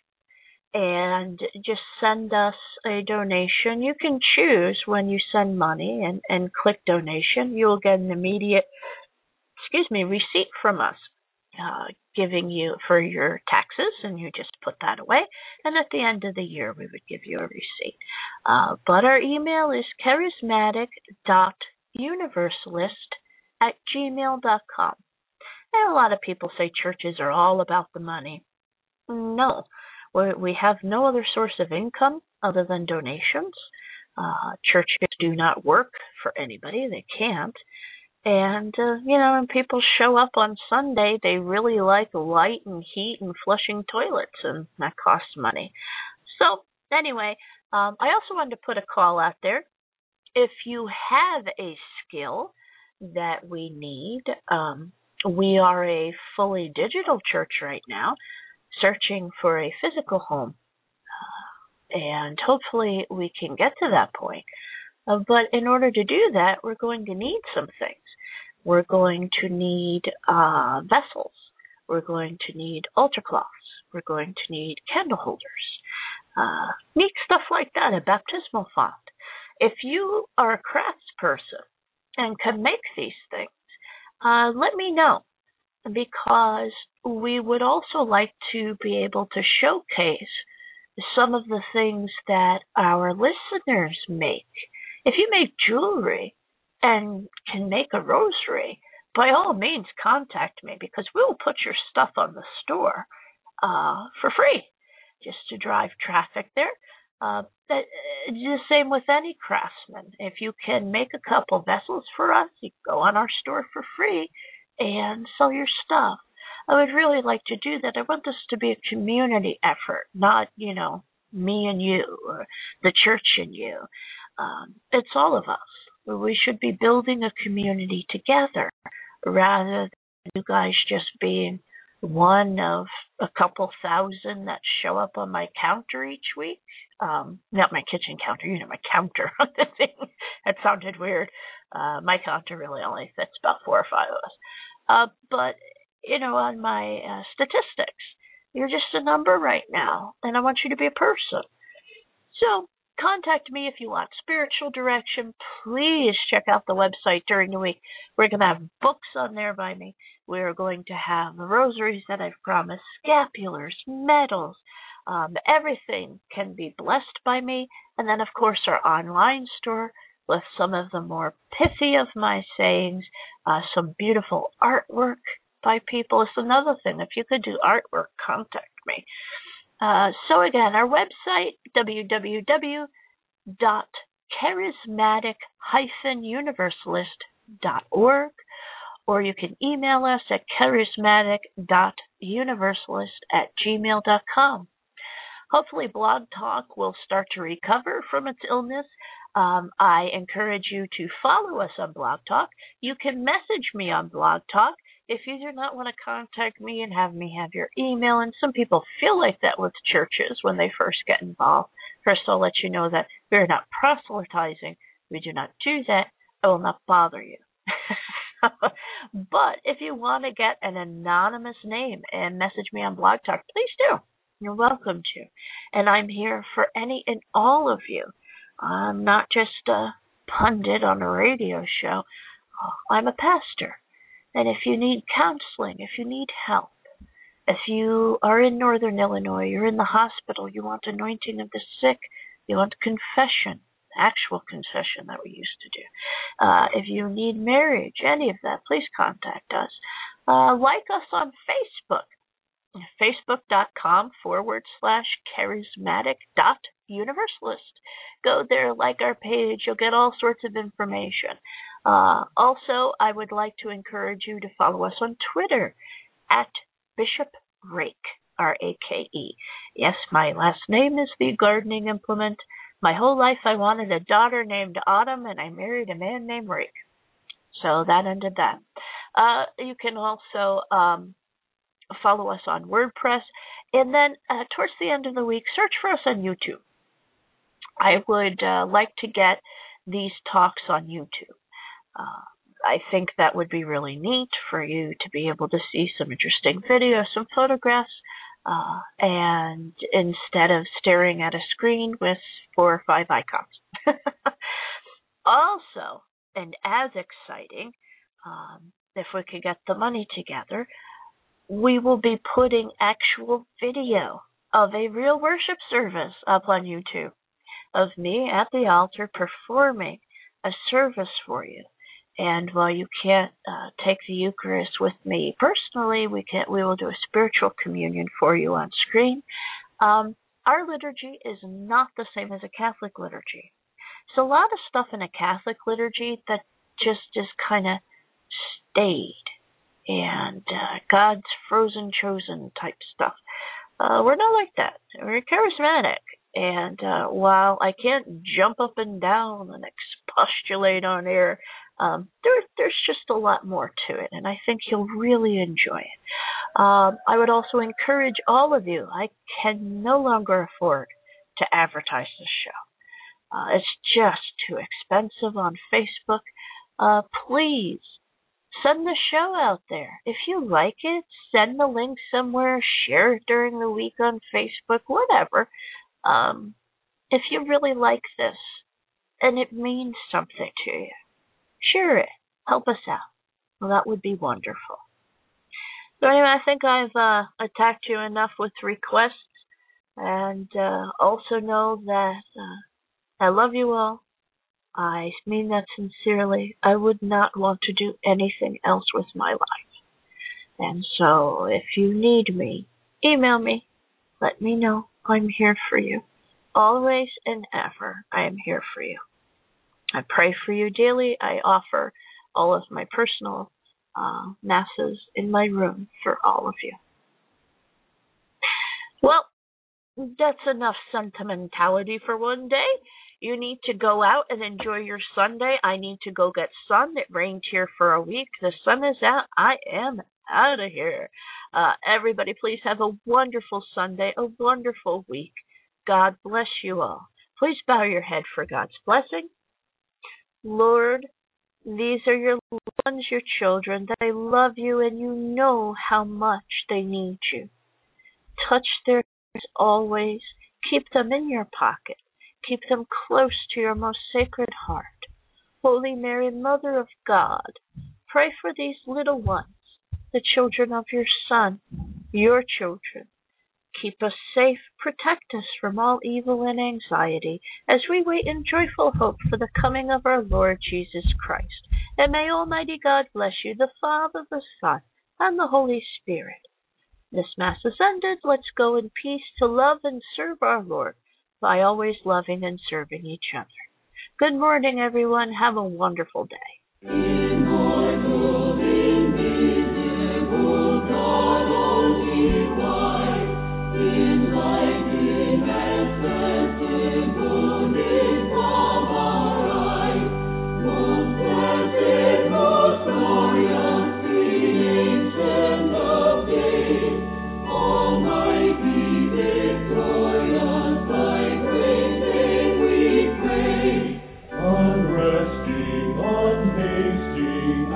and just send us a donation. You can choose when you send money and, and click donation. You will get an immediate, excuse me, receipt from us, uh, giving you for your taxes, and you just put that away. And at the end of the year, we would give you a receipt. Uh, but our email is charismatic dot universalist at gmail dot com. And a lot of people say churches are all about the money. No. We have no other source of income other than donations. Uh, churches do not work for anybody. They can't. And, uh, you know, when people show up on Sunday, they really like light and heat and flushing toilets, and that costs money. So, anyway, um, I also wanted to put a call out there. If you have a skill that we need, um, we are a fully digital church right now, searching for a physical home, uh, and hopefully we can get to that point. Uh, but in order to do that, we're going to need some things. We're going to need uh, vessels. We're going to need altar cloths. We're going to need candle holders, uh, neat stuff like that, a baptismal font. If you are a crafts person and can make these things, uh, let me know, because we would also like to be able to showcase some of the things that our listeners make. If you make jewelry and can make a rosary, by all means contact me, because we will put your stuff on the store uh, for free, just to drive traffic there. Uh, that, the same with any craftsman. If you can make a couple vessels for us, you can go on our store for free and sell your stuff. I would really like to do that. I want this to be a community effort, not, you know, me and you or the church and you. Um, it's all of us. We should be building a community together rather than you guys just being one of a couple thousand that show up on my counter each week. Um, not my kitchen counter, you know, my counter on the thing. That sounded weird. Uh, my counter really only fits about four or five of us. Uh, but, you know, on my uh, statistics, you're just a number right now, and I want you to be a person. So contact me if you want spiritual direction. Please check out the website during the week. We're going to have books on there by me. We're going to have the rosaries that I've promised, scapulars, medals. Um, everything can be blessed by me. And then, of course, our online store with some of the more pithy of my sayings, uh, some beautiful artwork by people. It's another thing. If you could do artwork, contact me. Uh, so again, our website, w w w dot charismatic dash universalist dot org, or you can email us at charismatic dot universalist at gmail dot com. Hopefully Blog Talk will start to recover from its illness. Um, I encourage you to follow us on Blog Talk. You can message me on Blog Talk if you do not want to contact me and have me have your email. And some people feel like that with churches when they first get involved. First, I'll let you know that we're not proselytizing. We do not do that. I will not bother you. But if you want to get an anonymous name and message me on Blog Talk, please do. You're welcome to. And I'm here for any and all of you. I'm not just a pundit on a radio show. I'm a pastor. And if you need counseling, if you need help, if you are in Northern Illinois, you're in the hospital, you want anointing of the sick, you want confession, actual confession that we used to do. Uh, if you need marriage, any of that, please contact us. Uh, like us on Facebook, facebook.com forward slash charismatic dot universalist. Go there, like our page. You'll get all sorts of information. Uh, also, I would like to encourage you to follow us on Twitter at Bishop Rake, R A K E. Yes, my last name is the gardening implement. My whole life I wanted a daughter named Autumn, and I married a man named Rake. So that ended that. Uh, you can also um, follow us on WordPress. And then uh, towards the end of the week, search for us on YouTube. I would uh, like to get these talks on YouTube. Uh, I think that would be really neat for you to be able to see some interesting videos, some photographs, uh, and instead of staring at a screen with four or five icons. Also, and as exciting, um, if we could get the money together, we will be putting actual video of a real worship service up on YouTube of me at the altar performing a service for you. And while you can't uh, take the Eucharist with me personally, we can we will do a spiritual communion for you on screen. Um, our liturgy is not the same as a Catholic liturgy. So a lot of stuff in a Catholic liturgy that just is kind of stayed and uh, God's frozen chosen type stuff. Uh, we're not like that. We're charismatic. And uh, while I can't jump up and down and expostulate on air, um, there, there's just a lot more to it, and I think you'll really enjoy it. Um, I would also encourage all of you, I can no longer afford to advertise this show. Uh, it's just too expensive on Facebook. Uh, please send the show out there. If you like it, send the link somewhere, share it during the week on Facebook, whatever. Um, if you really like this and it means something to you, share it. Help us out. Well, that would be wonderful. So anyway, I think I've uh, attacked you enough with requests, and uh, also know that uh, I love you all. I mean that sincerely. I would not want to do anything else with my life. And so if you need me, email me. Let me know. I'm here for you. Always and ever, I am here for you. I pray for you daily. I offer all of my personal uh, masses in my room for all of you. Well, that's enough sentimentality for one day. You need to go out and enjoy your Sunday. I need to go get sun. It rained here for a week. The sun is out. I am out of here. Uh, everybody, please have a wonderful Sunday, a wonderful week. God bless you all. Please bow your head for God's blessing. Lord, these are your ones, your children. They love you and you know how much they need you. Touch their ears always. Keep them in your pocket. Keep them close to your most sacred heart. Holy Mary, Mother of God, pray for these little ones, the children of your Son, your children. Keep us safe, protect us from all evil and anxiety as we wait in joyful hope for the coming of our Lord Jesus Christ. And may Almighty God bless you, the Father, the Son, and the Holy Spirit. This Mass is ended. Let's go in peace to love and serve our Lord by always loving and serving each other. Good morning, everyone. Have a wonderful day. Unresting, unhasting,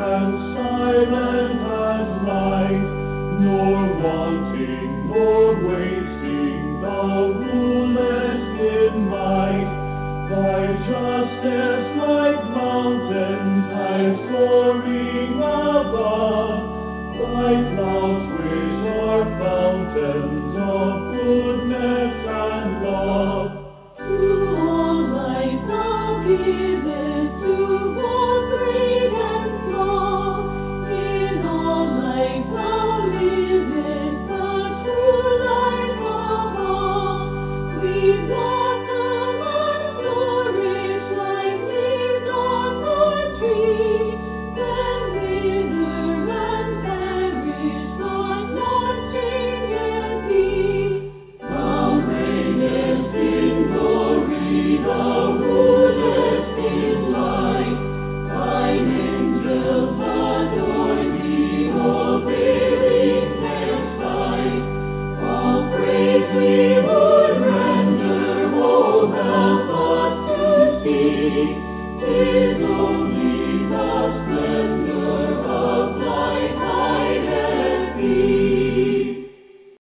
soaring above, thy clouds raise our fountains of goodness and love. To all life thou givest, to both great and small. In all life thou livest, the true life of all. We blossom and flourish like leaves on the tree, then wither and perish, but not change thee. Thou reignest in glory, thou rulest in light. Thine angels adore thee, obeying their sight. All praise we would render, oh help us to see, 'tis only the